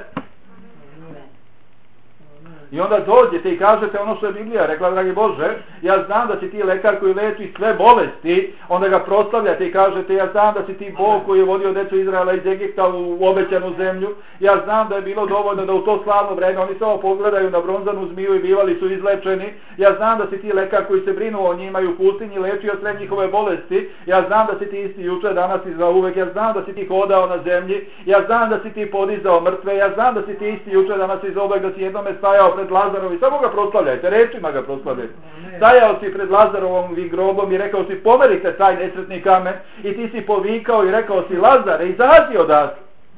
I onda dođete i kažete ono što je Biblija rekla, dragi Bože, ja znam da si ti lekar koji leči sve bolesti, onda ga proslavljate i kažete, ja znam da si ti Bog koji je vodio decu Izraela iz Egipta u obećanu zemlju, ja znam da je bilo dovoljno da u to slavno vreme oni samo pogledaju na bronzanu zmiju i bivali su izlečeni, ja znam da si ti lekar koji se brinuo o njima i u pustinji lečio sve njihove bolesti, ja znam da si ti isti juče, danas i za uvek, ja znam da si ti hodao na zemlji, ja znam da si ti podizao mrtve, ja znam da si ti isti juče, danas i za uvek, da si jednome stajao pred Lazarovom i samo ga proslavljajte, rečima ga proslavljajte. Stajao si pred Lazarovom i grobom i rekao si pomerite taj nesretni kamen i ti si povikao i rekao si Lazare, izađi odatle.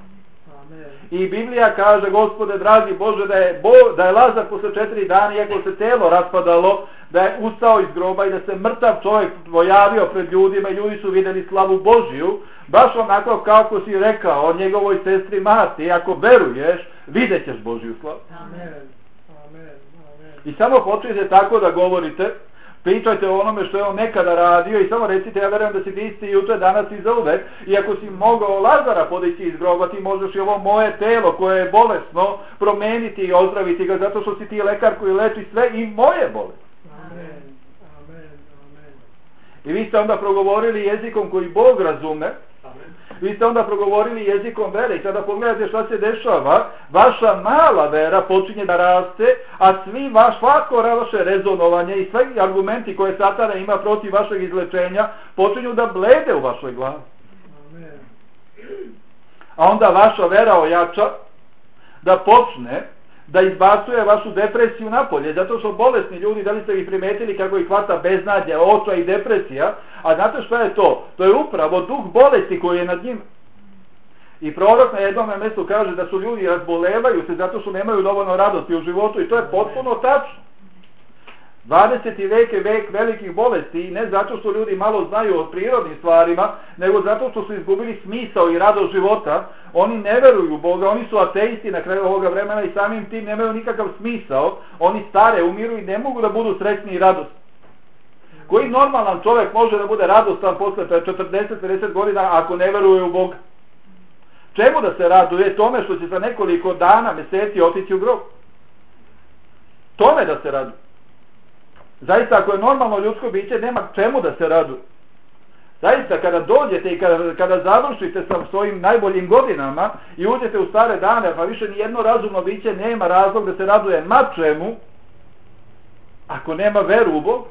I Biblija kaže, Gospode dragi Bože, da je, Bo, da je Lazar posle četiri dana, iako se telo raspadalo, da je ustao iz groba i da se mrtav čovjek pojavio pred ljudima i ljudi su vidjeli slavu Božiju, baš onako kako si rekao o njegovoj sestri Marti, ako veruješ, vidjet ćeš Božiju slavu. Amen. Amen. Amen. I samo počnite tako da govorite, pričajte o onome što je on nekada radio i samo recite, ja verujem da si ti isti juče, danas i za uvek, i ako si mogao Lazara podići iz groba, ti možeš i ovo moje telo koje je bolesno promeniti i ozdraviti ga, zato što si ti lekar koji leči sve i moje bolesti. Amen. Amen. Amen. I vi ste onda progovorili jezikom koji Bog razume, vi ste onda progovorili jezikom vere i sada pogledajte šta se dešava, vaša mala vera počinje da raste, a svi vaš, svako vaše rezonovanje i sve argumenti koje Satana ima protiv vašeg izlečenja počinju da blede u vašoj glavi. Amen. A onda vaša vera ojača da počne da izbacuje vašu depresiju napolje, zato što bolesni ljudi, da li ste ih primetili kako ih hvata beznadje, oča i depresija, a znate šta je to? To je upravo duh bolesti koji je nad njima. I prorok na jednom mjestu kaže da su ljudi razbolevaju se zato što nemaju dovoljno radosti u životu i to je potpuno tačno. dvadeseti vek je vek velikih bolesti i ne zato što ljudi malo znaju o prirodnim stvarima, nego zato što su izgubili smisao i radost života. Oni ne veruju u Boga, oni su ateisti na kraju ovoga vremena i samim tim nemaju nikakav smisao. Oni stare, umiru i ne mogu da budu srećni i radosni. Koji normalan čovjek može da bude radostan posle četrdeset pedeset godina ako ne veruje u Boga? Čemu da se raduje? Tome što će za nekoliko dana, meseci otići u grob. Tome da se raduje. Zaista, ako je normalno ljudsko biće, nema čemu da se raduje. Zaista, kada dođete i kada, kada završite sa svojim najboljim godinama i uđete u stare dane, pa više ni jedno razumno biće nema razlog da se raduje ma čemu, ako nema veru u Bog,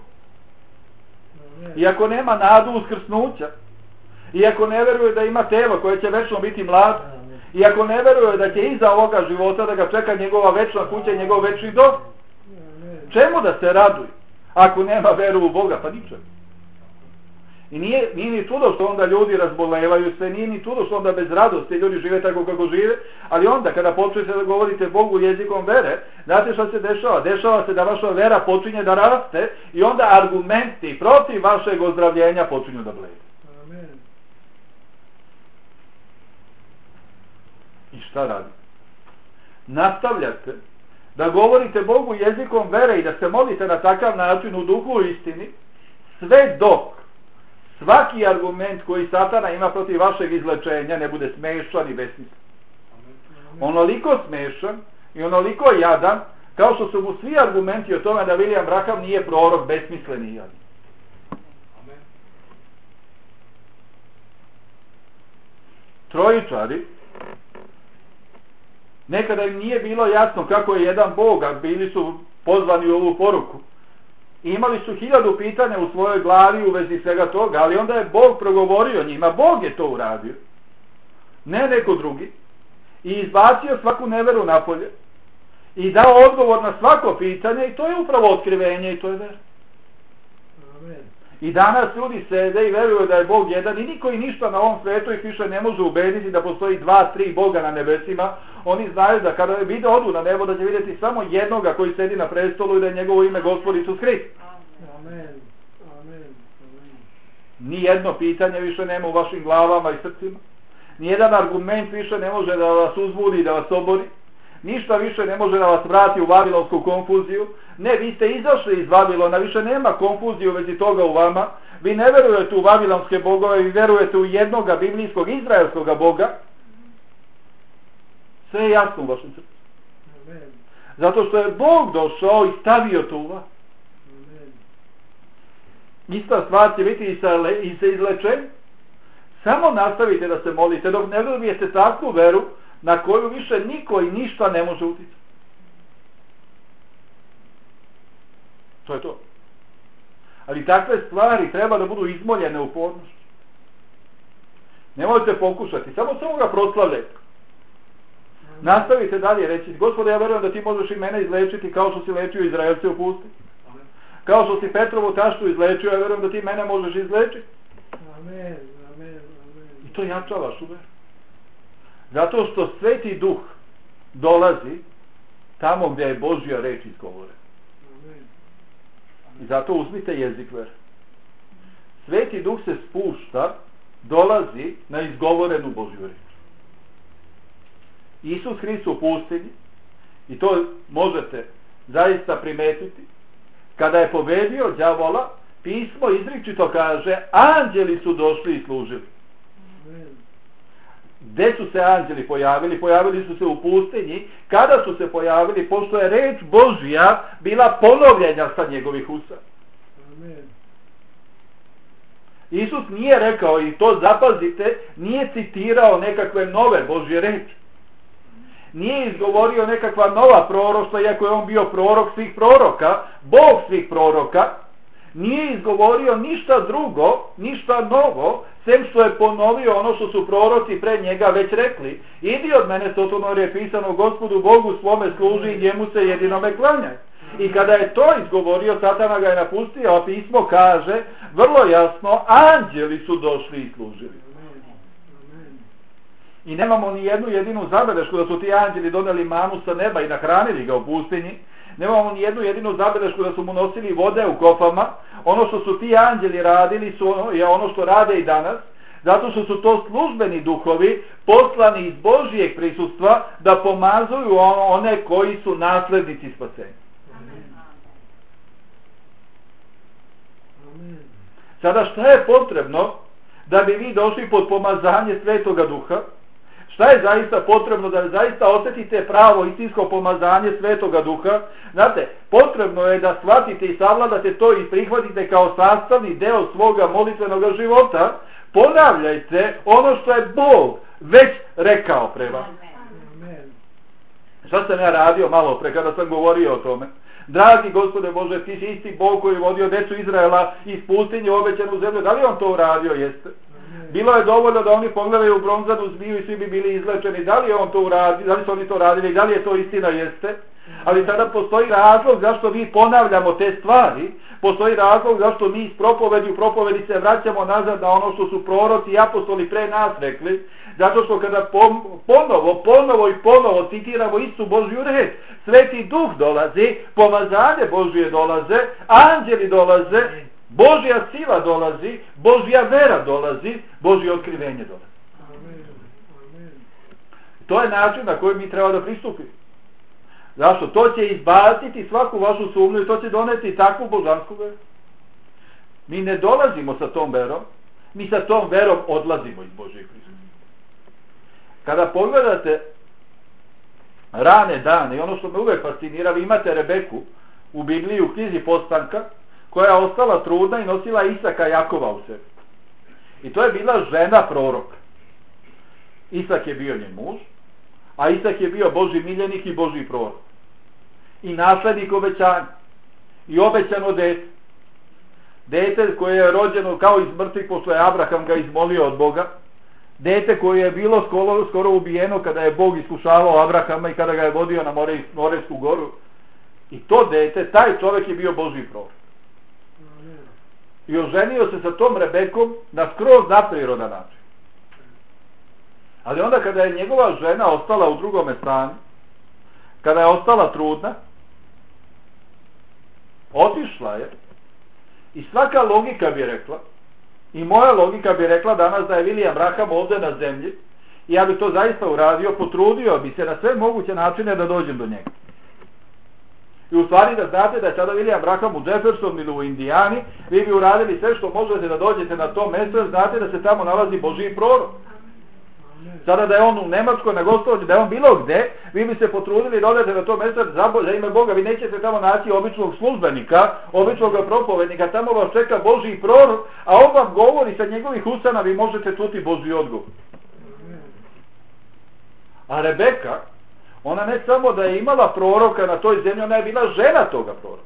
i ako nema nadu uskrsnuća, i ako ne veruje da ima telo koje će večno biti mlado, i ako ne veruje da će iza ovoga života da ga čeka njegova večna kuća i njegov večni dom, čemu da se raduje? Ako nema veru u Boga, pa ničemu. I nije, nije ni čudo što onda ljudi razbolevaju se, nije ni čudo što onda bez radosti ljudi žive tako kako žive, ali onda kada počnete da govorite Bogu jezikom vere, znate što se dešava? Dešava se da vaša vera počinje da raste i onda argumenti protiv vašeg ozdravljenja počinju da blede. Amen. I šta radite? Nastavljate da govorite Bogu jezikom vere i da se molite na takav način u duhu i istini, sve dok svaki argument koji Satana ima protiv vašeg izlečenja ne bude smešan i besmislen. Onoliko smešan i onoliko jadan, kao što su mu svi argumenti o tome da William Branham nije prorok, besmislen i jadan. Trojičari, nekada im nije bilo jasno kako je jedan Bog, a bili su pozvani u ovu poruku. Imali su hiljadu pitanja u svojoj glavi u vezi svega toga, ali onda je Bog progovorio njima, Bog je to uradio, ne neko drugi, i izbacio svaku neveru napolje i dao odgovor na svako pitanje i to je upravo otkrivenje i to je vera. Amen. I danas ljudi sede i veruju da je Bog jedan i niko i ništa na ovom svetu ih više ne može ubediti da postoji dva, tri Boga na nebesima. Oni znaju da kada vide odu na nebo da će vidjeti samo jednoga koji sedi na prestolu i da je njegovo ime Gospod Isus Hrist. Amen. Amen. Amen. Nijedno pitanje više nema u vašim glavama i srcima. Nijedan argument više ne može da vas uzbudi i da vas obori. Ništa više ne može da vas vrati u vavilonsku konfuziju. Ne, vi ste izašli iz Vavilona, više nema konfuzije u vezi toga u vama. Vi ne verujete u vavilonske bogove, vi verujete u jednoga biblijskog, izraelskog Boga. Sve je jasno u vašem srcu. Amen. Zato što je Bog došao i stavio to u vas. Amen. Ista stvar će biti i sa, i sa izlečenjem. Samo nastavite da se molite dok ne dobijete takvu veru na koju više niko i ništa ne može utjecati. To je to. Ali takve stvari treba da budu izmoljene upornošću. Nemojte pokušati, samo samo ga proslavljajte. Nastavite dalje reći, Gospode, ja verujem da ti možeš i mene izlečiti kao što si lečio Izraelce u pusti. Kao što si Petrovu taštu izlečio, ja verujem da ti mene možeš izlečiti. Amen. Amen. Amen. I to jača vašu veru. Zato što Sveti Duh dolazi tamo gdje je Božja reč izgovorena. I zato uzmite jezik vere. Sveti Duh se spušta, dolazi na izgovorenu Božju reč. Isus Hrist u pustinji, i to možete zaista primetiti, kada je pobedio đavola, pismo izričito kaže, anđeli su došli i služili. Gde su se anđeli pojavili? Pojavili su se u pustinji. Kada su se pojavili? Pošto je reč Božja bila ponovljenja sa njegovih usta. Amen. Isus nije rekao, i to zapazite, nije citirao nekakve nove Božje reči. Nije izgovorio nekakva nova proroštva, iako je on bio prorok svih proroka, Bog svih proroka. Nije izgovorio ništa drugo, ništa novo, sem što je ponovio ono što su proroci pre njega već rekli. Idi od mene, Sotonor je pisano, Gospodu Bogu svome služi i njemu se jedinome klanjaj. I kada je to izgovorio, Satana ga je napustio, a pismo kaže vrlo jasno, anđeli su došli i služili. I nemamo ni jednu jedinu zabelešku da su ti anđeli doneli manu sa neba i nahranili ga u pustinji, Nemamo ni jednu jedinu zabelešku da su mu nosili vode u kofama. Ono što su ti anđeli radili su ono, je ono što rade i danas. Zato što su to službeni duhovi poslani iz Božijeg prisustva da pomazuju one koji su naslednici spasenja. Sada šta je potrebno da bi vi došli pod pomazanje Svetoga Duha? Šta je zaista potrebno da zaista osjetite pravo istinsko pomazanje Svetoga Duha? Znate, potrebno je da shvatite i savladate to i prihvatite kao sastavni deo svoga molitvenog života. Ponavljajte ono što je Bog već rekao pre vas. Šta sam ja radio malo pre kada sam govorio o tome? Dragi Gospode Bože, ti si isti Bog koji je vodio decu Izraela iz pustinje u obećanu zemlju. Da li on to uradio? Jeste. Bilo je dovoljno da oni pogledaju u bronzanu zmiju i svi bi bili izlečeni. Da li je on to uradio? Da li su oni to radili? Da li je to istina? Jeste. Ali sada postoji razlog zašto mi ponavljamo te stvari. Postoji razlog zašto mi iz propovedi u propovedi se vraćamo nazad na ono što su proroci i apostoli pre nas rekli. Zato što kada ponovo, ponovo i ponovo citiramo istu Božju reč, Sveti Duh dolazi, pomazanje Božje dolaze, anđeli dolaze, Božja sila dolazi, Božja vera dolazi, Božje otkrivenje dolazi. To je način na koji mi treba da pristupimo. Zašto? To će izbaciti svaku vašu sumnju i to će doneti takvu božansku veru. Mi ne dolazimo sa tom verom, mi sa tom verom odlazimo iz Božjeg prisustva. Kada pogledate rane dane i ono što me uvek fascinira, vi imate Rebeku u Bibliji u knjizi Postanka koja je ostala trudna i nosila Isaka Jakova u sebi. I to je bila žena proroka. Isak je bio njen muž, a Isak je bio Božji miljenik i Božji prorok. I naslednik obećanja. I obećano dete. Dete koje je rođeno kao iz mrtvih, pošto je Abraham ga izmolio od Boga. Dete koje je bilo skoro, skoro ubijeno kada je Bog iskušavao Abrahama i kada ga je vodio na more, Moresku goru. I to dete, taj čovjek je bio Božji prorok. I oženio se sa tom Rebekom na skroz naprirodan način. Ali onda kada je njegova žena ostala u drugome stanju, kada je ostala trudna, otišla je i svaka logika bi rekla, i moja logika bi rekla danas da je William Branham ovdje na zemlji i ja bi to zaista uradio, potrudio bi se na sve moguće načine da dođem do njega. I u stvari da znate da je sada William Branham u Jeffersonu ili u Indijani, vi bi uradili sve što možete da dođete na to mjesto, jer znate da se tamo nalazi Božji prorok. Sada da je on u Nemačkoj, na Gostovođu, da je on bilo gde, vi bi se potrudili da odete na to mjesto za ime Boga, vi nećete tamo naći običnog službenika, običnog propovednika, tamo vas čeka Božji prorok, a on vam govori sa njegovih usana, vi možete čuti Božji odgovor. A Rebeka, ona ne samo da je imala proroka na toj zemlji, ona je bila žena toga proroka.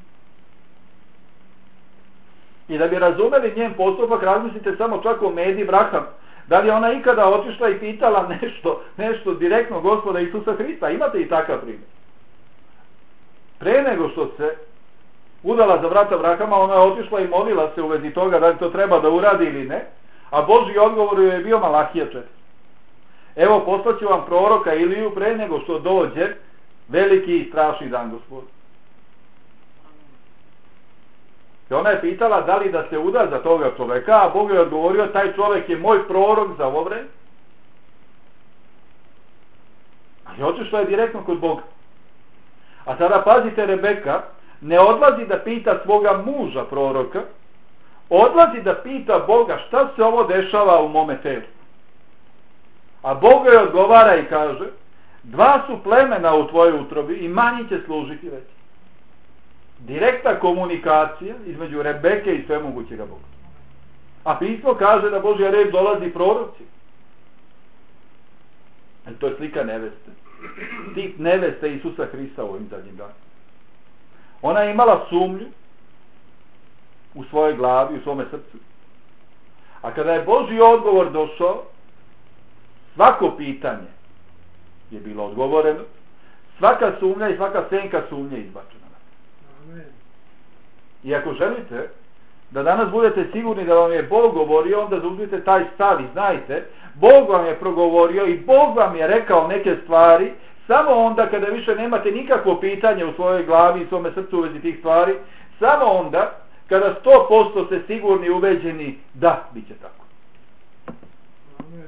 I da bi razumeli njen postupak, razmislite samo čak o Medi Branham. Da li je ona ikada otišla i pitala nešto, nešto direktno Gospoda Isusa Hrista? Imate i takav primjer. Pre nego što se udala za vrata Branhama, ona je otišla i molila se u vezi toga da li to treba da uradi ili ne, a Božji odgovor je bio Malahija četiri. Evo, poslaću vam proroka Iliju pre nego što dođe veliki i strašni dan Gospod. I ona je pitala da li da se uda za toga čoveka, a Bog je odgovorio, taj čovek je moj prorok za ovo vreme. Ali otišla je direktno kod Boga. A sada pazite, Rebeka ne odlazi da pita svoga muža proroka, odlazi da pita Boga šta se ovo dešava u mome telu. A Bog joj odgovara i kaže, dva su plemena u tvojoj utrobi i manji će služiti već. Direktna komunikacija između Rebeke i svemogućega Boga. A pismo kaže da Božja reč dolazi proroci. E to je slika neveste. Tip neveste Isusa Hrista u ovim zadnjim danima. Ona je imala sumnju u svojoj glavi, u svome srcu. A kada je Božji odgovor došao, svako pitanje je bilo odgovoreno, svaka sumnja i svaka senka sumnje izbačena. I ako želite da danas budete sigurni da vam je Bog govorio, onda zauzmite taj stav i znajte, Bog vam je progovorio i Bog vam je rekao neke stvari samo onda kada više nemate nikakvo pitanje u svojoj glavi i svome srcu u vezi tih stvari, samo onda kada sto posto ste sigurni i ubeđeni da, bit će tako. Amen.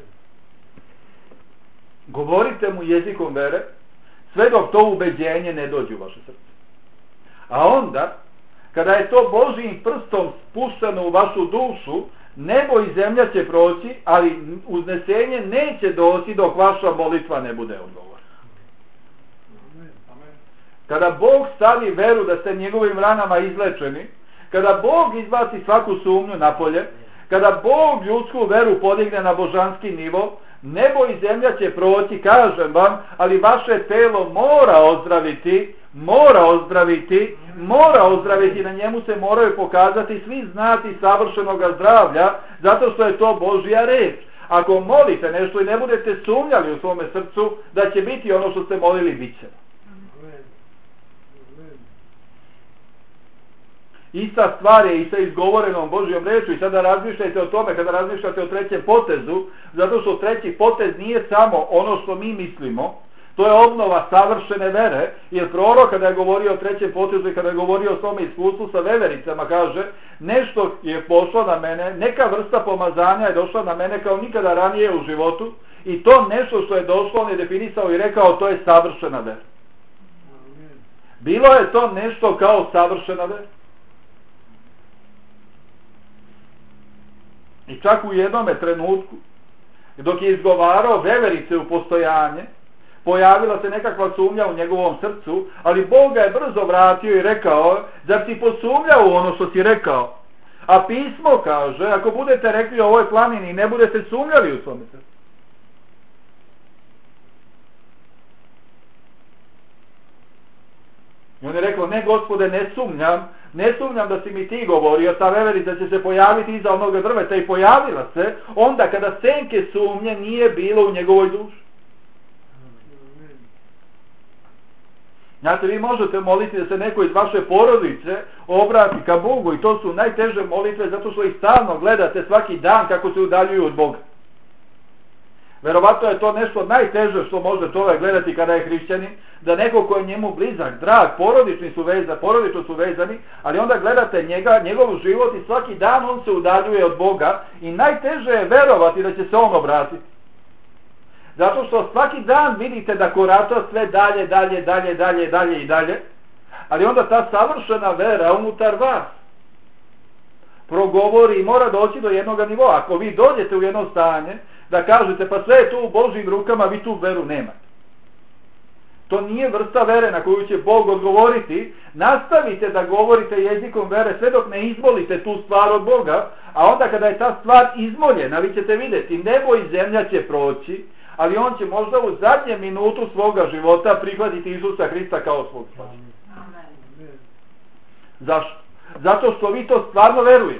Govorite mu jezikom vere, sve dok to ubeđenje ne dođe u vaše srce. A onda, kada je to Božjim prstom spušteno u vašu dušu, nebo i zemlja će proći, ali uznesenje neće doći dok vaša molitva ne bude odgovor. Kada Bog stavi veru da ste njegovim ranama izlečeni, kada Bog izbaci svaku sumnju napolje, kada Bog ljudsku veru podigne na božanski nivo, nebo i zemlja će proći, kažem vam, ali vaše telo mora ozdraviti, mora ozdraviti, mora ozdraviti, na njemu se moraju pokazati svi znati savršenog zdravlja, zato što je to Božja reč. Ako molite nešto i ne budete sumnjali u svome srcu da će biti ono što ste molili, bit će. Ista stvar je i sa izgovorenom Božjom rečju i sada razmišljajte o tome kada razmišljate o trećem potezu, zato što treći potez nije samo ono što mi mislimo, to je obnova savršene vere, jer prorok kada je govorio o trećem potezu i kada je govorio o svome iskustvu sa vevericama kaže, nešto je pošlo na mene, neka vrsta pomazanja je došla na mene kao nikada ranije u životu i to nešto što je došlo on je definisao i rekao to je savršena vera. Bilo je to nešto kao savršena vera. I čak u jednome trenutku, dok je izgovarao veverice u postojanje, pojavila se nekakva sumnja u njegovom srcu, ali Bog ga je brzo vratio i rekao, zar si posumnjao u ono što si rekao? A pismo kaže, ako budete rekli o ovoj planini, ne budete sumnjali u svome srcu. I on je rekao, ne Gospode, ne sumnjam, ne sumnjam da si mi ti govorio, ta veverica će se pojaviti iza onoga drveta i pojavila se, onda kada senke sumnje nije bilo u njegovoj duši. Znate, vi možete moliti da se neko iz vaše porodice obrati ka Bogu i to su najteže molitve zato što ih stalno gledate svaki dan kako se udaljuju od Boga. Verovatno je to nešto najteže što može čovjek gledati kada je hrišćanin, da neko ko je njemu blizak, drag, porodični su vezani, porodično su vezani, ali onda gledate njega, njegov život i svaki dan on se udaljuje od Boga i najteže je verovati da će se on obratiti. Zato što svaki dan vidite da korača sve dalje, dalje, dalje, dalje, dalje i dalje, ali onda ta savršena vera unutar vas progovori i mora doći do jednog nivoa. Ako vi dođete u jedno stanje da kažete pa sve je tu u Božjim rukama, vi tu veru nemate. To nije vrsta vere na koju će Bog odgovoriti. Nastavite da govorite jezikom vere sve dok ne izmolite tu stvar od Boga, a onda kada je ta stvar izmoljena, vi ćete vidjeti nebo i zemlja će proći, ali on će možda u zadnjem minutu svoga života prihvatiti Isusa Hrista kao svog spasitelja. Zašto? Zato što vi to stvarno verujete.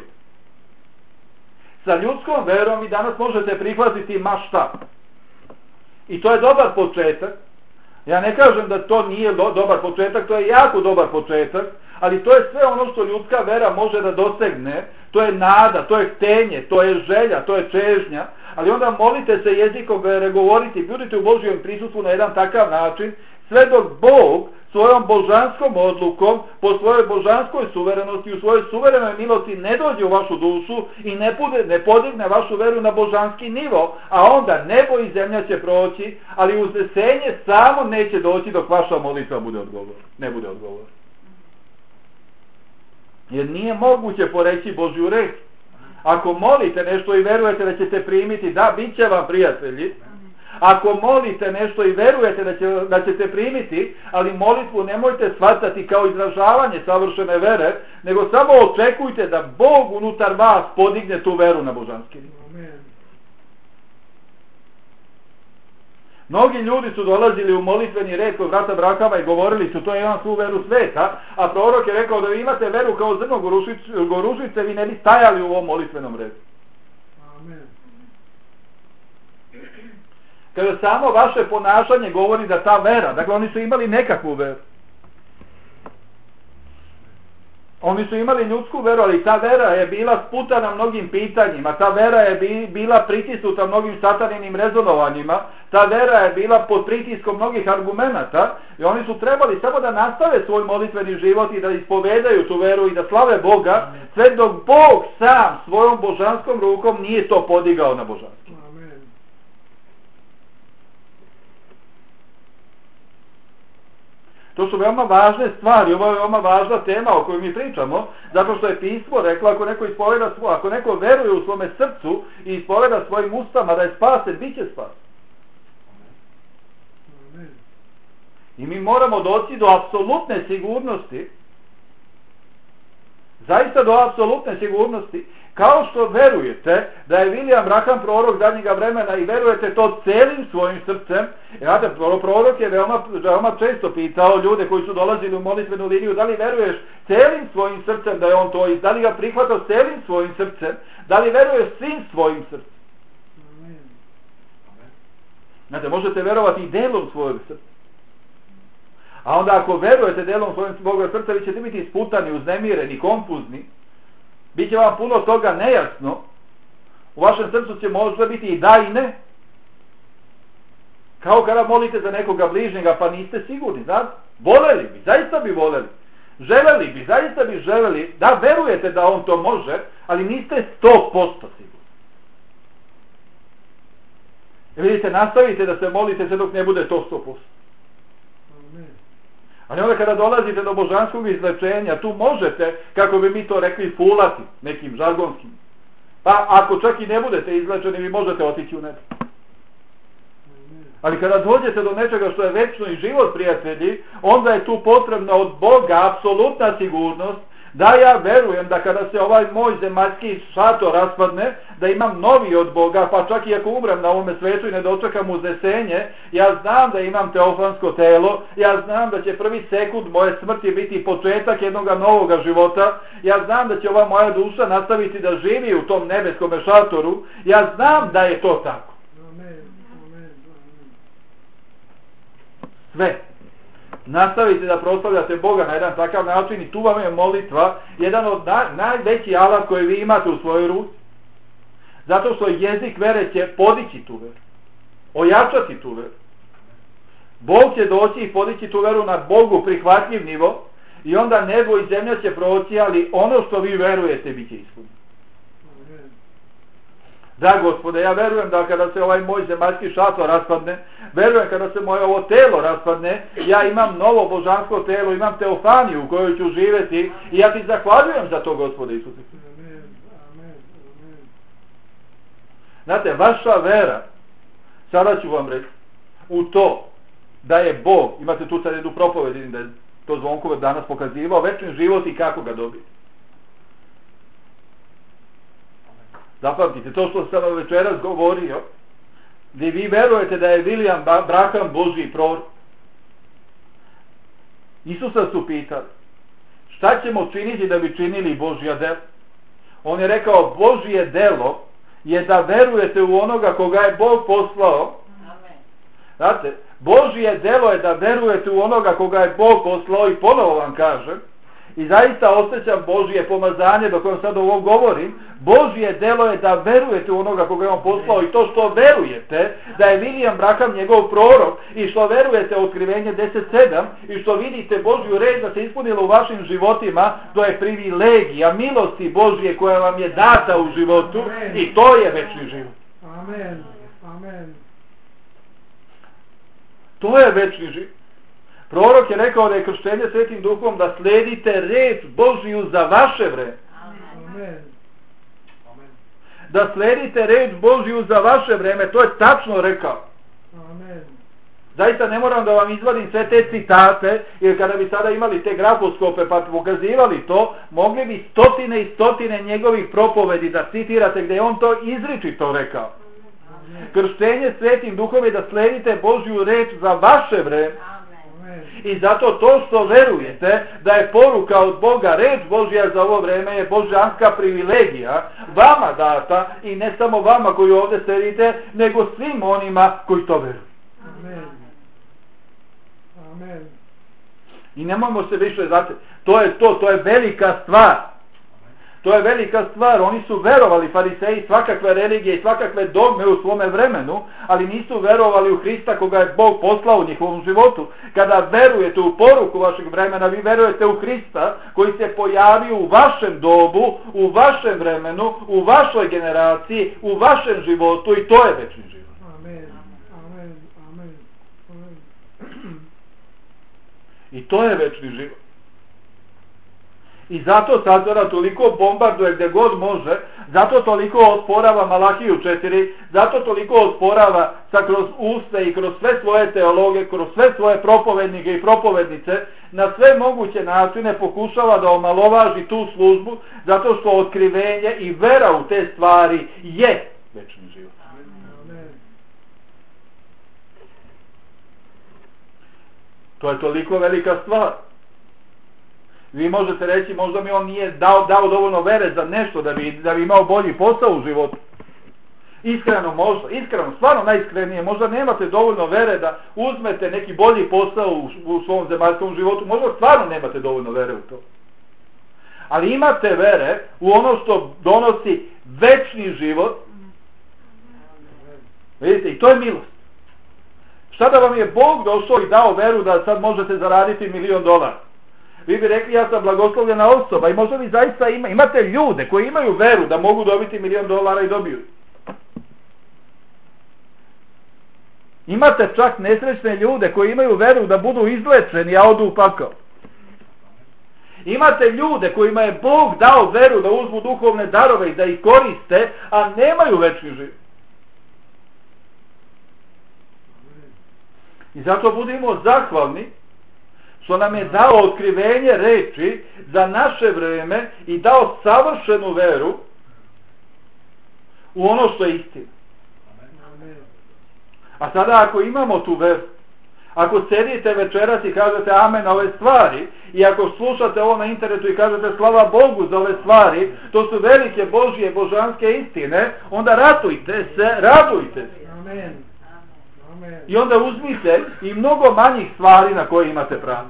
Sa ljudskom verom vi danas možete prihvatiti ma šta. I to je dobar početak. Ja ne kažem da to nije do, dobar početak, to je jako dobar početak, ali to je sve ono što ljudska vera može da dosegne. To je nada, to je htenje, to je želja, to je čežnja. Ali onda molite se jezikom vere, govoriti, budite u Božjem prisustvu na jedan takav način, sve dok Bog svojom božanskom odlukom, po svojoj božanskoj suverenosti, u svojoj suverenoj milosti ne dođe u vašu dušu i ne, bude, ne podigne vašu veru na božanski nivo, a onda nebo i zemlja će proći, ali uznesenje samo neće doći dok vaša molitva bude odgovor, ne bude odgovor. Jer nije moguće poreći Božju reč. Ako molite nešto i verujete da ćete primiti, da, bit će vam prijatelji. Ako molite nešto i verujete da, će, da ćete primiti, ali molitvu nemojte shvatati kao izražavanje savršene vere, nego samo očekujte da Bog unutar vas podigne tu veru na božanski nivo. Mnogi ljudi su dolazili u molitveni red kod brata Brakama i govorili su to je on svu veru sveta, a prorok je rekao da vi imate veru kao zrno goružice, vi ne bi stajali u ovom molitvenom redu. Amen. Kada samo vaše ponašanje govori da ta vera, dakle oni su imali nekakvu veru. Oni su imali ljudsku veru, ali ta vera je bila sputana mnogim pitanjima, ta vera je bi, bila pritisnuta mnogim sataninim rezonovanjima, ta vera je bila pod pritiskom mnogih argumenata i oni su trebali samo da nastave svoj molitveni život i da ispovedaju tu veru i da slave Boga, sve dok Bog sam svojom božanskom rukom nije to podigao na božanstvo. To su veoma važne stvari, ovo je veoma važna tema o kojoj mi pričamo, zato što je pismo reklo, ako neko ispoveda svoj, ako neko veruje u svome srcu i ispoveda svojim ustama da je spasen, bit će spasen. I mi moramo doći do apsolutne sigurnosti, zaista do apsolutne sigurnosti, kao što verujete da je William Branham prorok zadnjega vremena i verujete to celim svojim srcem. Znate, prorok je veoma, veoma često pitao ljude koji su dolazili u molitvenu liniju, da li veruješ celim svojim srcem da je on to i da li ga prihvatao celim svojim srcem, da li veruješ svim svojim srcem. Znate, možete verovati i delom svojeg srca. A onda ako verujete delom svojeg srca, vi ćete biti isputani, uznemireni, konfuzni. Biće vam puno toga nejasno. U vašem srcu će možda biti i da i ne. Kao kada molite za nekoga bližnjega pa niste sigurni. Znate? Voleli bi, zaista bi voleli. Želeli bi, zaista bi želeli da verujete da on to može, ali niste sto posto sigurni. I vidite, nastavite da se molite sve dok ne bude to sto posto. Ali onda kada dolazite do božanskog izlečenja, tu možete, kako bi mi to rekli, fulati nekim žargonskim. Pa ako čak i ne budete izlečeni, vi možete otići u nebo. Ali kada dođete do nečega što je večno i život, prijatelji, onda je tu potrebna od Boga apsolutna sigurnost da ja verujem da kada se ovaj moj zemaljski šator raspadne, da imam novi od Boga, pa čak i ako umrem na ovome svetu i ne dočekam uznesenje, ja znam da imam teofansko telo, ja znam da će prvi sekund moje smrti biti početak jednoga novoga života, ja znam da će ova moja duša nastaviti da živi u tom nebeskom šatoru, ja znam da je to tako. Sve. Nastavite da proslavljate Boga na jedan takav način i tu vam je molitva jedan od na, najveći alat koji vi imate u svojoj ruci. Zato što jezik vere će podići tu veru. Ojačati tu veru. Bog će doći i podići tu veru na Bogu prihvatljiv nivo i onda nebo i zemlja će proći, ali ono što vi verujete bit će ispunjeno. Da, Gospode, ja verujem da kada se ovaj moj zemaljski šator raspadne, verujem kada se moje ovo telo raspadne, ja imam novo božansko telo, imam teofaniju u kojoj ću živjeti i ja ti zahvaljujem za to, Gospode Isuse. Znate, vaša vera, sada ću vam reći, u to da je Bog, imate tu sad jednu propoved, vidim da je to Zvonkove danas pokazivao, večni život i kako ga dobiti. Zapamtite, to što sam vam večeras govorio, gdje vi verujete da je William Branham Božji prorok. Isusa su pitali, šta ćemo činiti da bi činili Božja dela? On je rekao, Božje delo je da verujete u onoga koga je Bog poslao. Amen. Znate, Božje delo je da verujete u onoga koga je Bog poslao i ponovo vam kažem, i zaista osjećam Božje pomazanje dok vam sad ovo govorim. Božje delo je da verujete u onoga koga je on poslao i to što verujete da je William Branham njegov prorok i što verujete u Otkrivenje deset sedam i što vidite Božju reč da se ispunila u vašim životima, to je privilegija milosti Božje koja vam je data u životu. Amen. I to je večni život. Amen. Amen. To je večni život. Prorok je rekao da je krštenje Svetim Duhom da sledite reč Božju za vaše vreme. Amen. Da sledite reč Božju za vaše vreme, to je tačno rekao. Amen. Zaista ne moram da vam izvadim sve te citate, jer kada bi sada imali te grafoskope pa pokazivali to, mogli bi stotine i stotine njegovih propovedi da citirate gdje je on to izričito rekao. Amen. Krštenje Svetim Duhom je da sledite Božju reč za vaše vreme. I zato to što verujete da je poruka od Boga, reč Božja za ovo vreme je božanska privilegija vama data i ne samo vama koji ovdje sedite, nego svim onima koji to veruju. Amen. Amen. I nemojmo se više zate. To je to, to je velika stvar. To je velika stvar. Oni su verovali, fariseji, svakakve religije i svakakve dogme u svome vremenu, ali nisu verovali u Hrista koga je Bog poslao u njihovom životu. Kada verujete u poruku vašeg vremena, vi verujete u Hrista koji se pojavio u vašem dobu, u vašem vremenu, u vašoj generaciji, u vašem životu i to je večni život. Amen. Amen. Amen. Amen. I to je večni život. I zato Satana toliko bombarduje gdje god može, zato toliko osporava Malahiju četiri, zato toliko osporava sa kroz usta i kroz sve svoje teologe, kroz sve svoje propovednike i propovednice, na sve moguće načine pokušava da omalovaži tu službu, zato što otkrivenje i vera u te stvari je večni život. Amen. To je toliko velika stvar. Vi možete reći, možda mi on nije dao, dao dovoljno vere za nešto da bi, da bi imao bolji posao u životu. Iskreno možda, iskreno, stvarno najiskrenije, možda nemate dovoljno vere da uzmete neki bolji posao u, u svom zemaljskom životu, možda stvarno nemate dovoljno vere u to. Ali imate vere u ono što donosi večni život. Vidite, i to je milost. Šta da vam je Bog došao i dao veru da sad možete zaraditi milion dolara? Vi bi rekli, ja sam blagoslovljena osoba i možda vi zaista ima, imate ljude koji imaju veru da mogu dobiti milion dolara i dobiju. Imate čak nesrećne ljude koji imaju veru da budu izlečeni, a odu u pakao. Imate ljude kojima je Bog dao veru da uzmu duhovne darove i da ih koriste, a nemaju večni život. I zato budimo zahvalni što nam je dao otkrivenje reči za naše vreme i dao savršenu veru u ono što je istina. A sada ako imamo tu veru, ako sedite večeras i kažete amen na ove stvari i ako slušate ovo na internetu i kažete slava Bogu za ove stvari, to su velike Božje božanske istine, onda radujte se, radujte se. Amen. Amen. I onda uzmite i mnogo manjih stvari na koje imate pravo.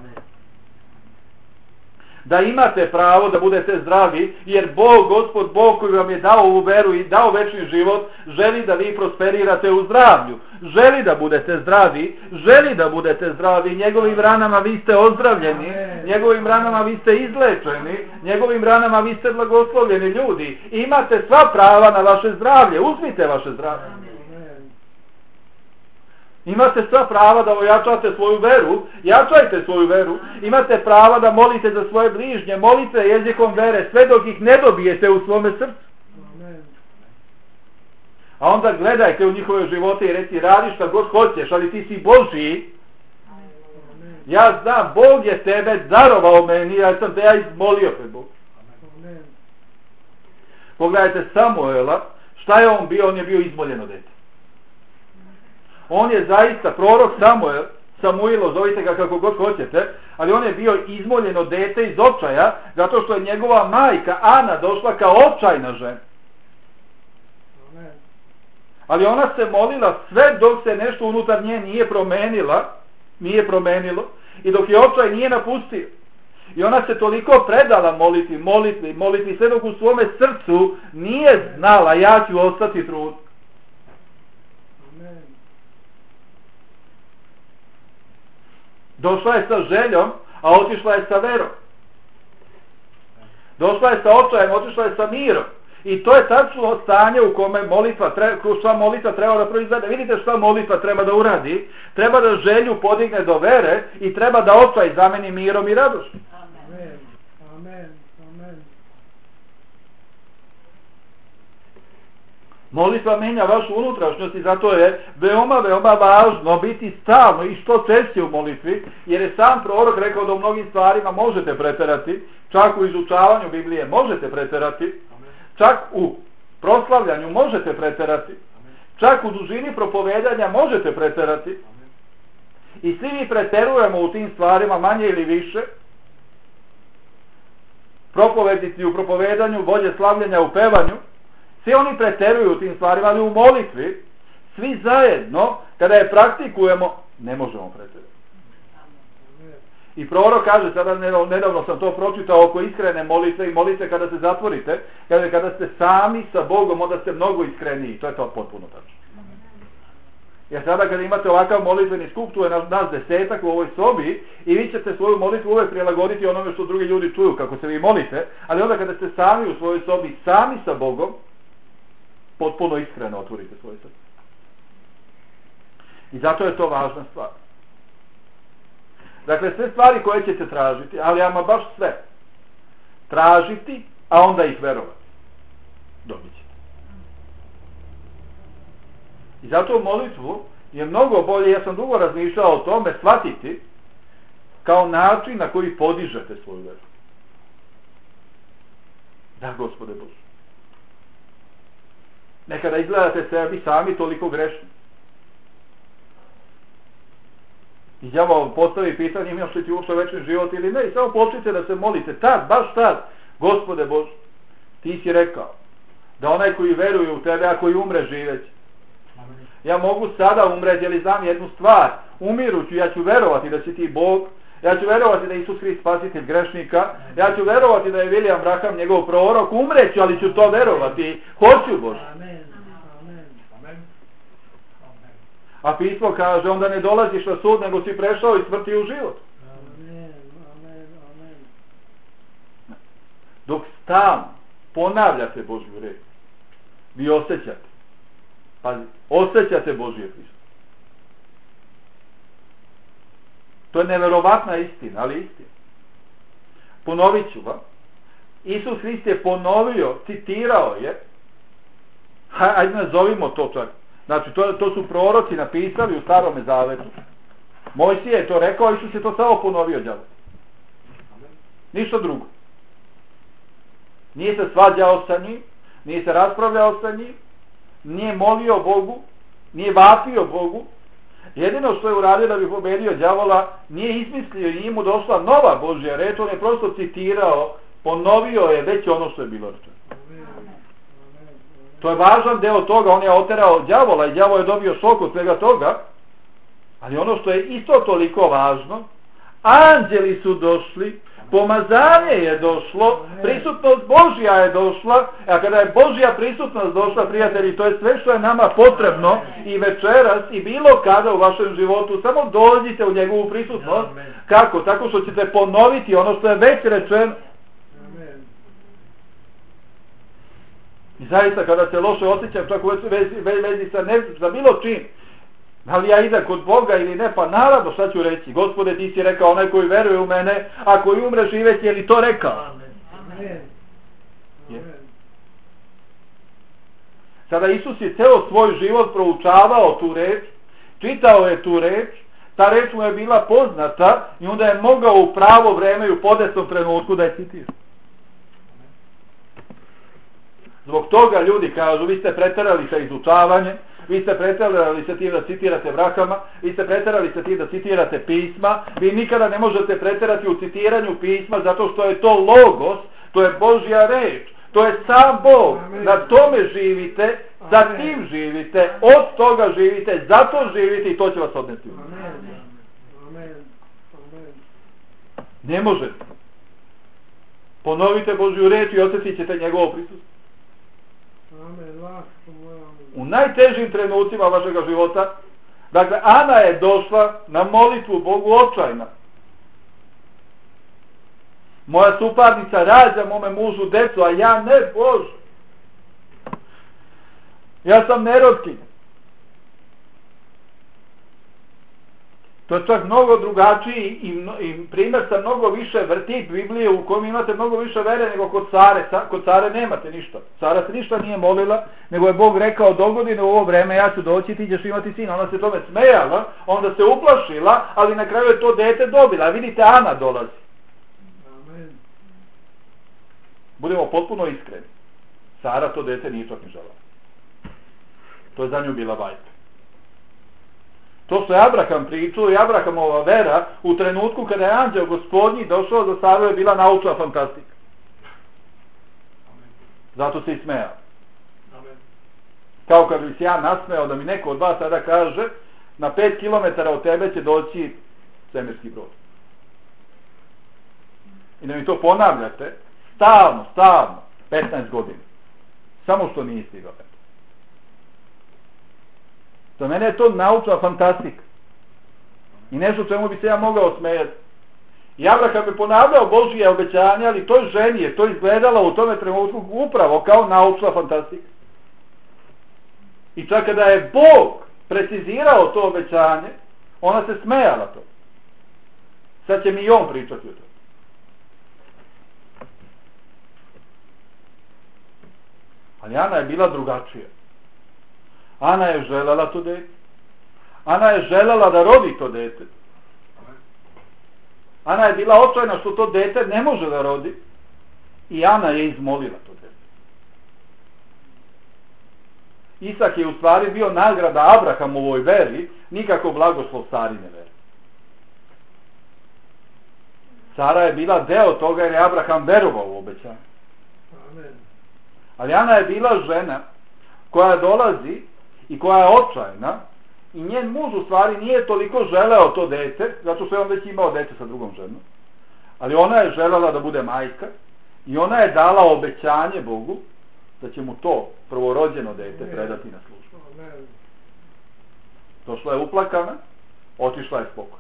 Da imate pravo da budete zdravi, jer Bog, Gospod Bog koji vam je dao ovu veru i dao večni život, želi da vi prosperirate u zdravlju. Želi da budete zdravi, želi da budete zdravi, njegovim ranama vi ste ozdravljeni, njegovim ranama vi ste izlečeni, njegovim ranama vi ste blagoslovljeni ljudi. Imate sva prava na vaše zdravlje, uzmite vaše zdravlje. Imate sva prava da ojačate svoju veru, jačajte svoju veru. Imate prava da molite za svoje bližnje, molite jezikom vere, sve dok ih ne dobijete u svome srcu. A onda gledajte u njihove živote i reci, radi šta god hoćeš, ali ti si Božji. Ja znam, Bog je tebe darovao meni, ja sam te ja izmolio pred Bog. Pogledajte Samuela, šta je on bio? On je bio izmoljeno dete. On je zaista prorok Samuel, Samuilo, zovite ga kako god hoćete, ali on je bio izmoljeno dete iz očaja, zato što je njegova majka Ana došla kao očajna žena. Ali ona se molila sve dok se nešto unutar nje nije promenila, nije promenilo, i dok je očaj nije napustio. I ona se toliko predala moliti, molitvi, molitvi, sve dok u svome srcu nije znala, ja ću ostati trudna. Došla je sa željom, a otišla je sa verom. Došla je sa očajem, otišla je sa mirom. I to je tačno stanje u kome molitva, šta molitva treba da proizvede. Vidite šta molitva treba da uradi. Treba da želju podigne do vere i treba da očaj zameni mirom i radošću. Amen. Amen. Amen. Molitva menja vašu unutrašnjost i zato je veoma, veoma važno biti stalno i što češće u molitvi, jer je sam prorok rekao da u mnogim stvarima možete preterati, čak u izučavanju Biblije možete preterati, čak u proslavljanju možete preterati, čak u dužini propovedanja možete preterati. I svi mi preterujemo u tim stvarima manje ili više. Propovednici u propovedanju, volje slavljenja u pevanju, svi oni preteruju u tim stvarima, ali u molitvi, svi zajedno, kada je praktikujemo, ne možemo preterati. I prorok kaže, sada nedavno sam to pročitao oko iskrene molitve i molitve kada se zatvorite, kada, kada ste sami sa Bogom, onda ste mnogo iskreniji. To je to potpuno tačno. Jer sada kada imate ovakav molitveni skup, tu je nas, nas desetak u ovoj sobi i vi ćete svoju molitvu uvek prilagoditi onome što drugi ljudi čuju kako se vi molite, ali onda kada ste sami u svojoj sobi, sami sa Bogom, potpuno iskreno otvorite svoje srce. I zato je to važna stvar. Dakle, sve stvari koje ćete tražiti, ali ama baš sve, tražiti, a onda ih verovati. Dobit ćete. I zato molitvu je mnogo bolje, ja sam dugo razmišljao o tome, shvatiti kao način na koji podižete svoju veru. Da, Gospode Bože. Nekada izgledate sebi sami toliko grešni. I đavo postavi pitanje, imaš li ti ušlo večni život ili ne, i samo počnite da se molite tad, baš tad, Gospode Bože, ti si rekao da onaj koji veruje u tebe, a koji umre živeći. Ja mogu sada umreti, ali znam jednu stvar, umiruću, ja ću verovati da si ti Bog, ja ću verovati da je Isus Hrist spasitelj grešnika, ja ću verovati da je William Branham njegov prorok, umreću, ali ću to verovati, hoću Bože. A pismo kaže, onda ne dolaziš na sud, nego si prešao iz smrti u život. Amen, amen, amen. Dok stalno ponavljate Božju reč, vi osjećate, pazi, osjećate Božje prisustvo. To je neverovatna istina, ali istina. Ponovit ću vam. Isus Hrist je ponovio, citirao je, hajde nazovimo to čak. Znači, to, to su proroci napisali u Starome Zavetu. Mojsije je to rekao, Isus je to samo ponovio đavo. Ništa drugo. Nije se svađao sa njim, nije se raspravljao sa njim, nije molio Bogu, nije vapio Bogu. Jedino što je uradio da bi pobedio đavola, nije izmislio i njemu došla nova Božja reč, on je prosto citirao, ponovio je već ono što je bilo rečeno. To je važan deo toga, on je oterao đavola i đavo je dobio šok od svega toga, ali ono što je isto toliko važno, anđeli su došli, pomazanje je došlo, prisutnost Božja je došla, a kada je Božja prisutnost došla, prijatelji, to je sve što je nama potrebno i večeras i bilo kada u vašem životu, samo dođite u njegovu prisutnost. Kako? Tako što ćete ponoviti ono što je već rečeno. I zaista kada se loše osjećam, čak u vezi, vezi sa, ne, sa bilo čim, da li ja idem kod Boga ili ne, pa naravno šta ću reći, Gospode ti si rekao, onaj koji veruje u mene, a koji umre živeti, je li to rekao? Amen. Je. Sada Isus je ceo svoj život proučavao tu reč, čitao je tu reč, ta reč mu je bila poznata i onda je mogao u pravo vreme i u podesnom trenutku da je citira. Zbog toga ljudi kažu, vi ste preterali sa izučavanjem, vi ste preterali sa tim da citirate Brahama, vi ste preterali sa tim da citirate pisma, vi nikada ne možete preterati u citiranju pisma zato što je to logos, to je Božja reč, to je sam Bog, amen. Na tome živite, za amen. Tim živite, od toga živite, zato živite i to će vas odnesti. Amen. Amen. Amen. Ne možete. Ponovite Božju reč i osjetit ćete njegovo prisustvo. U najtežim trenucima vašega života, dakle, Ana je došla na molitvu Bogu očajna. Moja suparnica rađa mome mužu decu, a ja ne, Bože. Ja sam nerotkinja. To je čak mnogo drugačiji i, i primjer sa mnogo više vrtit Biblije u kojem imate mnogo više vere nego kod care. Kod care nemate ništa. Cara se ništa nije molila, nego je Bog rekao do godine u ovo vreme ja ću doći i ti ćeš imati sina. Ona se tome smejala, onda se uplašila, ali na kraju je to dete dobila. Vidite, Ana dolazi. Amen. Budemo potpuno iskreni. Sara to dete nije čak ni žela. To je za nju bila bajka. To što je Abraham pričao i Abrahamova vera u trenutku kada je anđeo gospodnji došao za Saru je bila naučna fantastika. Zato se i smejao. Kao kad bi se ja nasmeo da mi neko od vas sada kaže na pet kilometara od tebe će doći svemirski brod. i da mi to ponavljate stalno, stalno, petnaest godina. Samo što nije stigao. Za mene je to naučna fantastika. I nešto čemu bi se ja mogao smijeti. I Abraham je ponavljao Božije obećanja, ali toj ženi je to izgledalo u tome trenutku upravo kao naučna fantastika. I čak kada je Bog precizirao to obećanje, ona se smejala to. Sad će mi i on pričati o to. Ali Ana je bila drugačija. Ana je željela to dete. Ana je željela da rodi to dete. Ana je bila očajna što to dete ne može da rodi. I Ana je izmolila to dete. Isak je u stvari bio nagrada Abrahamovoj veri, nikako blagoslov Sarine veri. Sara je bila deo toga jer je Abraham verovao u obećanje. Ali Ana je bila žena koja dolazi i koja je očajna i njen muž u stvari nije toliko želeo to dete, zato što je on već imao dete sa drugom ženom. Ali ona je želela da bude majka i ona je dala obećanje Bogu da će mu to prvorođeno dete predati na službu. Došla je uplakana, otišla je spokoj.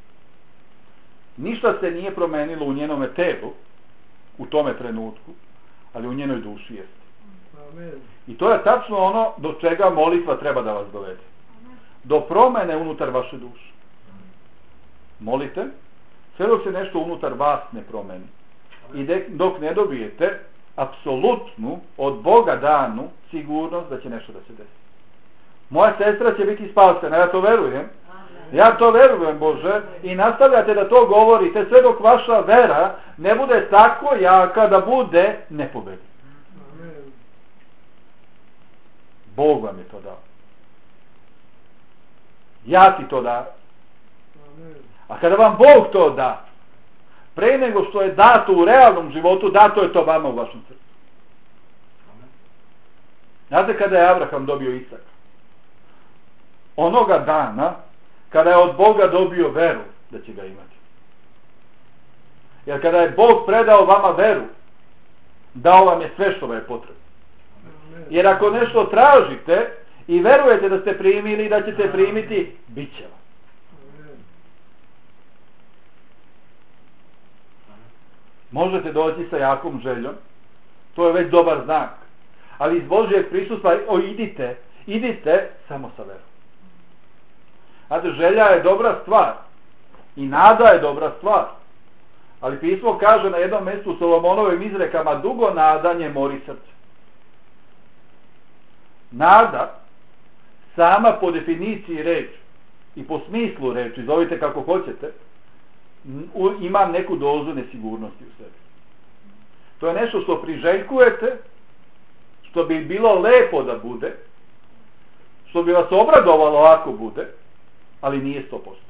Ništa se nije promenilo u njenome telu u tome trenutku, ali u njenoj duši jeste. I to je tačno ono do čega molitva treba da vas dovede. Do promene unutar vaše duše. Molite, sve dok se nešto unutar vas ne promeni. I dok ne dobijete apsolutnu, od Boga danu sigurnost da će nešto da se desi. Moja sestra će biti spašena, ja to verujem. Ja to verujem, Bože, i nastavljate da to govorite sve dok vaša vera ne bude tako jaka da bude nepobedna. Bog vam je to dao. Ja ti to dam. A kada vam Bog to da, pre nego što je dato u realnom životu, dato je to vama u vašem srcu. Znate kada je Abraham dobio Isaka? Onoga dana kada je od Boga dobio veru da će ga imati. Jer kada je Bog predao vama veru, dao vam je sve što vam je potrebno. Jer ako nešto tražite i verujete da ste primili i da ćete primiti, bit će vam. Možete doći sa jakom željom, to je već dobar znak. Ali iz Božijeg prisustva, o idite, idite samo sa verom. Znate, želja je dobra stvar i nada je dobra stvar. Ali pismo kaže na jednom mjestu u Solomonovim izrekama, dugo nadanje mori srce. Nada, sama po definiciji reči i po smislu reči, zovite kako hoćete, ima neku dozu nesigurnosti u sebi. To je nešto što priželjkujete, što bi bilo lepo da bude, što bi vas obradovalo ako bude, ali nije sto posto.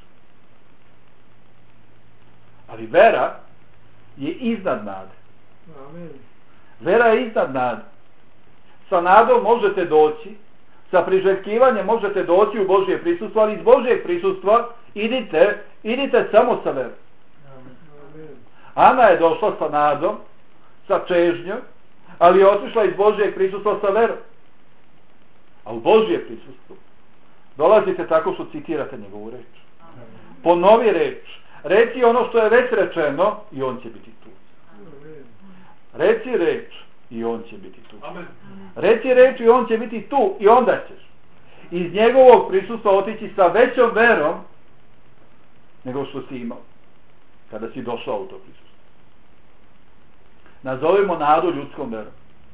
Ali vera je iznad nade. Amen. Vera je iznad nade. Sa nadom možete doći, sa priželjkivanjem možete doći u Božje prisustvo, ali iz Božjeg prisustva idite, idite samo sa verom. Ana je došla sa nadom, sa čežnjom, ali je otišla iz Božjeg prisustva sa verom. A u Božje prisustvo dolazite tako što citirate njegovu reč. Ponovi reč. Reci ono što je već rečeno i on će biti tu. Reci reč i on će biti tu. Reci reč i on će biti tu i onda ćeš iz njegovog prisustva otići sa većom verom nego što si imao kada si došao u to prisustvo. Nazovimo nadu ljudskom verom.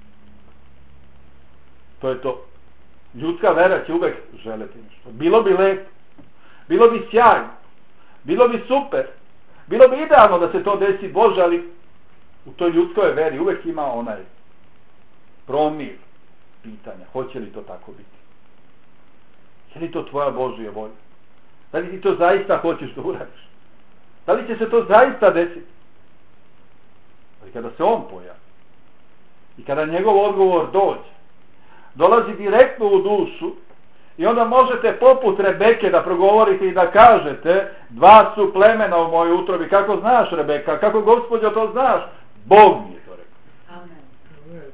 To je to. Ljudska vera će uvek želeti nešto. Bilo bi lepo, bilo bi sjajno, bilo bi super, bilo bi idealno da se to desi, Bože, ali u toj ljudskoj veri uvek ima onaj promil pitanja. Hoće li to tako biti? Je li to tvoja Božja volja? Da li ti to zaista hoćeš da uradiš? Da li će se to zaista desiti? Ali kada se on pojavi i kada njegov odgovor dođe, dolazi direktno u dušu I onda možete poput Rebeke da progovorite i da kažete, dva su plemena u mojoj utrobi. Kako znaš, Rebeka? Kako, Gospodjo, to znaš? Bog mi je to rekao. Amen.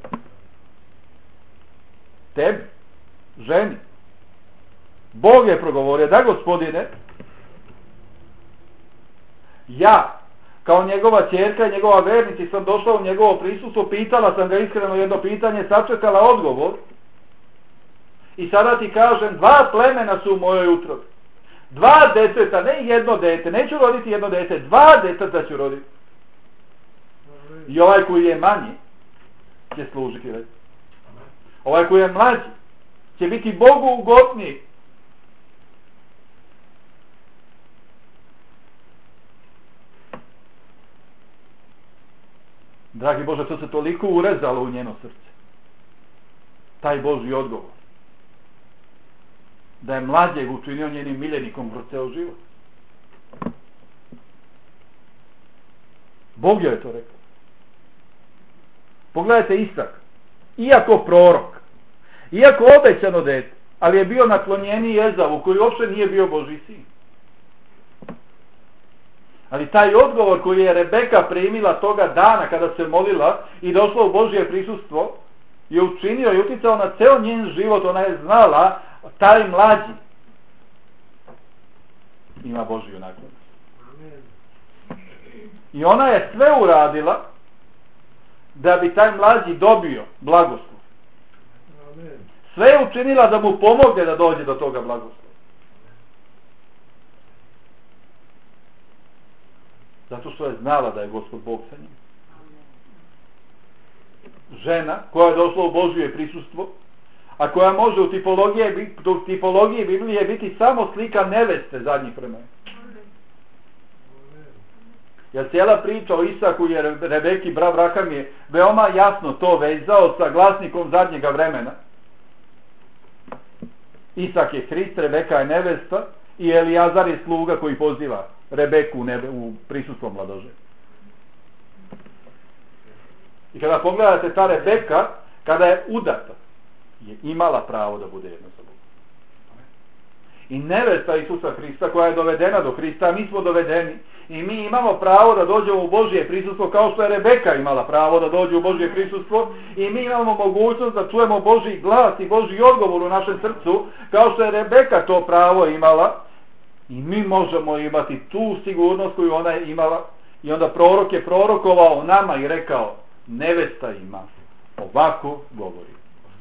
Tebi, ženi. Bog je progovorio, da, Gospodine, ja, kao njegova ćerka i njegova vernica, sam došla u njegovo prisustvo, pitala sam ga iskreno jedno pitanje, sačekala odgovor i sada ti kažem, dva plemena su u mojoj utrobi. Dva deteta, ne jedno dete, neću roditi jedno dete, dva deteta ću roditi. I ovaj koji je manji će služiti već. Ovaj koji je mlađi će biti Bogu ugodniji. Dragi Bože, to se toliko urezalo u njeno srce. Taj Božji odgovor. Da je mlađeg učinio njenim miljenikom kroz ceo život. Bog joj je to rekao. Pogledajte Isak. Iako prorok, iako obećano dete, ali je bio naklonjeniji Ezavu, koji uopšte nije bio Božji sin. Ali taj odgovor koji je Rebeka primila toga dana kada se molila i došla u Božje prisustvo, je učinio i uticao na ceo njen život. Ona je znala, taj mlađi ima Božju naklonost. I ona je sve uradila da bi taj mlađi dobio blagoslov. Sve je učinila da mu pomogne da dođe do toga blagoslova. Zato što je znala da je Gospod Bog sa njim. Žena koja je došla u Božje prisustvo, a koja može u tipologiji, u tipologiji Biblije biti samo slika neveste zadnjih vremena. Jer cijela priča o Isaku i Rebeki Abraham je veoma jasno to vezao sa glasnikom zadnjega vremena. Isak je Hrist, Rebeka je nevesta i Elijazar je sluga koji poziva Rebeku u, nebe, u prisustvo mladože. I kada pogledate ta Rebeka, kada je udata, je imala pravo da bude jedna sa Bogom. I nevesta Isusa Hrista koja je dovedena do Hrista, mi smo dovedeni i mi imamo pravo da dođemo u Božje prisustvo kao što je Rebeka imala pravo da dođe u Božje prisustvo i mi imamo mogućnost da čujemo Božji glas i Božji odgovor u našem srcu kao što je Rebeka to pravo imala i mi možemo imati tu sigurnost koju ona je imala. I onda prorok je prorokovao nama i rekao, nevesta ima, ovako govori.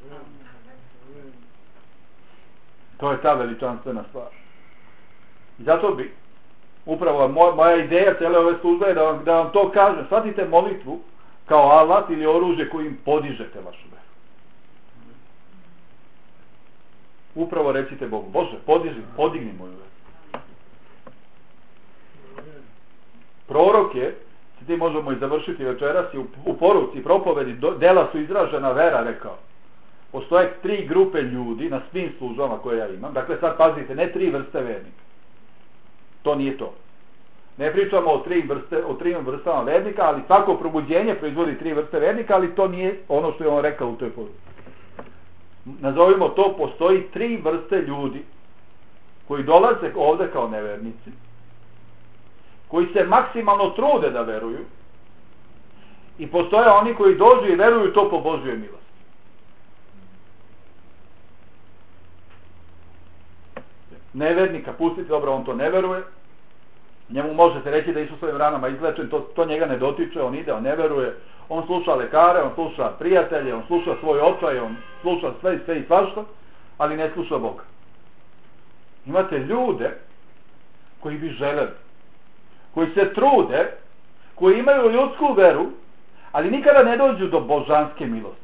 To je ta veličanstvena stvar. I zato bi, upravo moja, moja ideja cijele ove službe je da vam, da vam to kažem. Shvatite molitvu kao alat ili oružje kojim podižete vašu veru. Upravo recite Bogu, Bože, podiži, podigni moju veru. Prorok je, s tim možemo i završiti večeras, i u, u poruci, propovedi, do, dela su izražena vera, rekao. Postoje tri grupe ljudi na svim službama koje ja imam. Dakle, sad pazite, ne tri vrste vernika. To nije to. Ne pričamo o tri vrste, o tri vrstama vernika, ali svako probuđenje proizvodi tri vrste vernika, ali to nije ono što je on rekao u toj poruci. Nazovimo to, postoji tri vrste ljudi koji dolaze ovde kao nevernici, koji se maksimalno trude da veruju, i postoje oni koji dođu i veruju to po Božjoj milosti. Nevernika pustite, dobro, on to ne veruje, njemu možete reći da Isusovim ranama izlečen, to, to njega ne dotiče, on ide, on ne veruje, on sluša lekare, on sluša prijatelje, on sluša svoj očaj, on sluša sve i sve i svašta, ali ne sluša Boga. Imate ljude koji bi želeli, koji se trude, koji imaju ljudsku veru, ali nikada ne dođu do božanske milosti.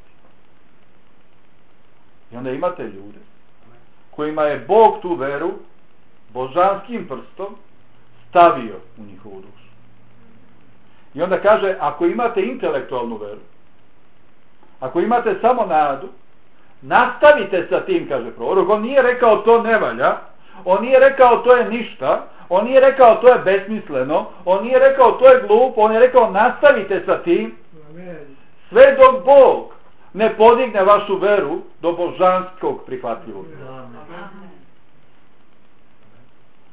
I onda imate ljude kojima je Bog tu veru božanskim prstom stavio u njihovu dušu. I onda kaže, ako imate intelektualnu veru, ako imate samo nadu, nastavite sa tim, kaže prorok. On nije rekao to ne valja, on nije rekao to je ništa, on nije rekao to je besmisleno, on nije rekao to je glupo, on je rekao nastavite sa tim, sve dok Bog ne podigne vašu veru do božanskog prihvatljivog. Amen.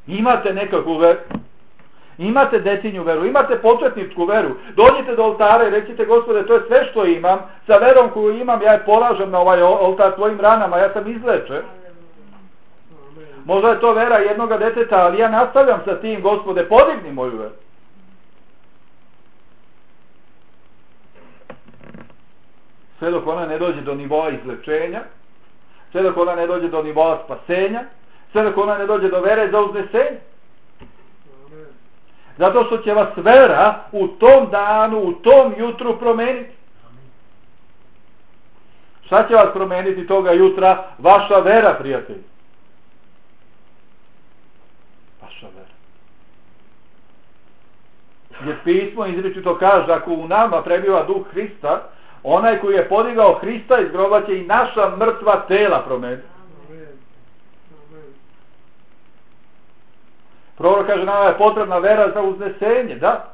Imate nekakvu veru. Imate detinju veru, imate početničku veru. Dođite do oltara i recite, Gospode, to je sve što imam. Sa verom koju imam, ja je polažem na ovaj oltar tvojim ranama, ja sam izlečen. Možda je to vera jednoga deteta, ali ja nastavljam sa tim, Gospode, podigni moju veru. Sve dok ona ne dođe do nivoa izlečenja, sve dok ona ne dođe do nivoa spasenja, sve dok ona ne dođe do vere za uznesenje. Zato što će vas vera u tom danu, u tom jutru promeniti. Šta će vas promeniti toga jutra? Vaša vera, prijatelji. Vaša vera. Jer pismo izričito kaže, ako u nama prebiva duh Hrista, onaj koji je podigao Hrista iz groba će i naša mrtva tela promeniti. Prorok kaže, nama je potrebna vera za uznesenje, da?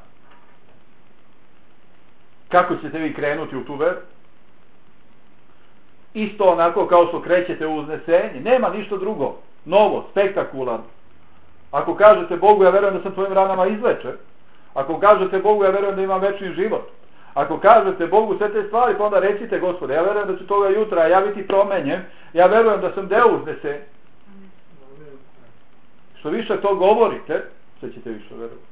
Kako ćete vi krenuti u tu veru? Isto onako kao što krećete u uznesenje. Nema ništa drugo, novo, spektakularno. Ako kažete Bogu, ja verujem da sam tvojim ranama izlečen. Ako kažete Bogu, ja verujem da imam večni život. Ako kažete Bogu sve te stvari, pa onda recite, Gospode, ja verujem da ću toga jutra ja biti promenjen, ja verujem da sam deo uznesenja. Što više to govorite, sve ćete više verovati.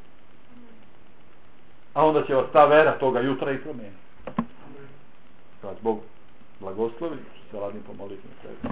A onda će vas ta vera toga jutra i promijeniti. Kad Bog blagoslovi, što se radim pomoliti na sebi.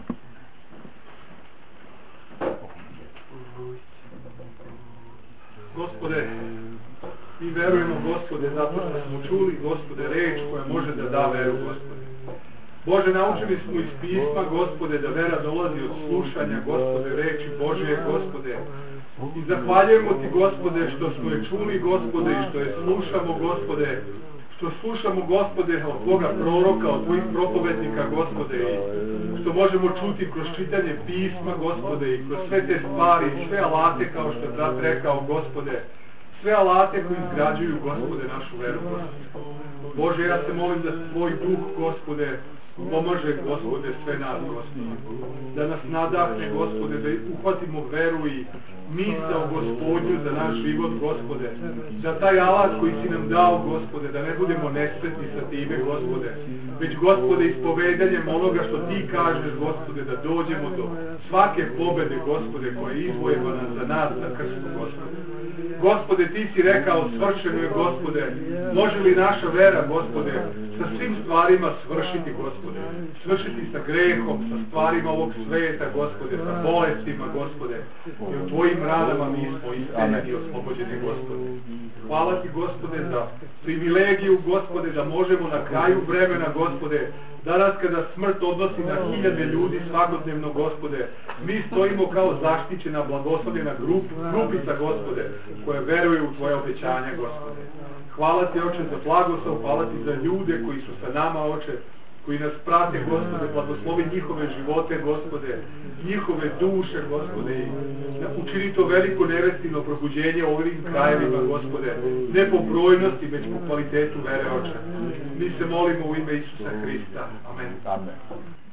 Gospode, mi verujemo, Gospode, zato što smo čuli, Gospode, reč koja može da da veru, Gospode. Bože, naučili smo iz pisma, Gospode, da vera dolazi od slušanja, Gospode, reči Božje, Gospode. I zahvaljujemo Ti, Gospode, što smo je čuli, Gospode, i što je slušamo, Gospode, što slušamo, Gospode, od Tvoga proroka, od Tvojih propovednika, Gospode, i što možemo čuti kroz čitanje pisma, Gospode, i kroz sve te stvari, sve alate, kao što je brat rekao, Gospode, sve alate koji izgrađuju, Gospode, našu veru, Gospode. Bože, ja se molim da Tvoj duh, Gospode, pomaže, Gospode, sve nas, Gospode. Da nas nadahne, Gospode, da uhvatimo veru i misao Gospodnju za naš život, Gospode. Da taj alat koji si nam dao, Gospode, da ne budemo nesretni sa time, Gospode. Već, Gospode, ispovedanjem onoga što Ti kažeš, Gospode, da dođemo do svake pobede, Gospode, koja je izvojevana za nas na krstu, Gospode. Gospode, Ti si rekao, svršeno je, Gospode. Može li naša vera, Gospode, sa svim stvarima svršiti, Gospode? Svršiti sa grehom, sa stvarima ovog sveta, Gospode, sa bolestima, Gospode. I u Tvojim ranama mi smo isceljeni i oslobođeni, Gospode. Hvala Ti, Gospode, za privilegiju, Gospode, da možemo na kraju vremena, Gospode, danas kada smrt odnosi na hiljade ljudi svakodnevno, Gospode, mi stojimo kao zaštićena, blagoslovljena grup, grupica, Gospode, koja veruje u Tvoje obećanja, Gospode. Hvala Ti, Oče, za blagoslov, hvala Ti za ljude koji su sa nama, Oče, koji nas prate, Gospode, blagoslovi njihove živote, Gospode, njihove duše, Gospode, i učini to veliko nevestino probuđenje u ovim krajevima, Gospode, ne po brojnosti, već po kvalitetu vere, Oče. Mi se molimo u ime Isusa Hrista. Amen. Amen.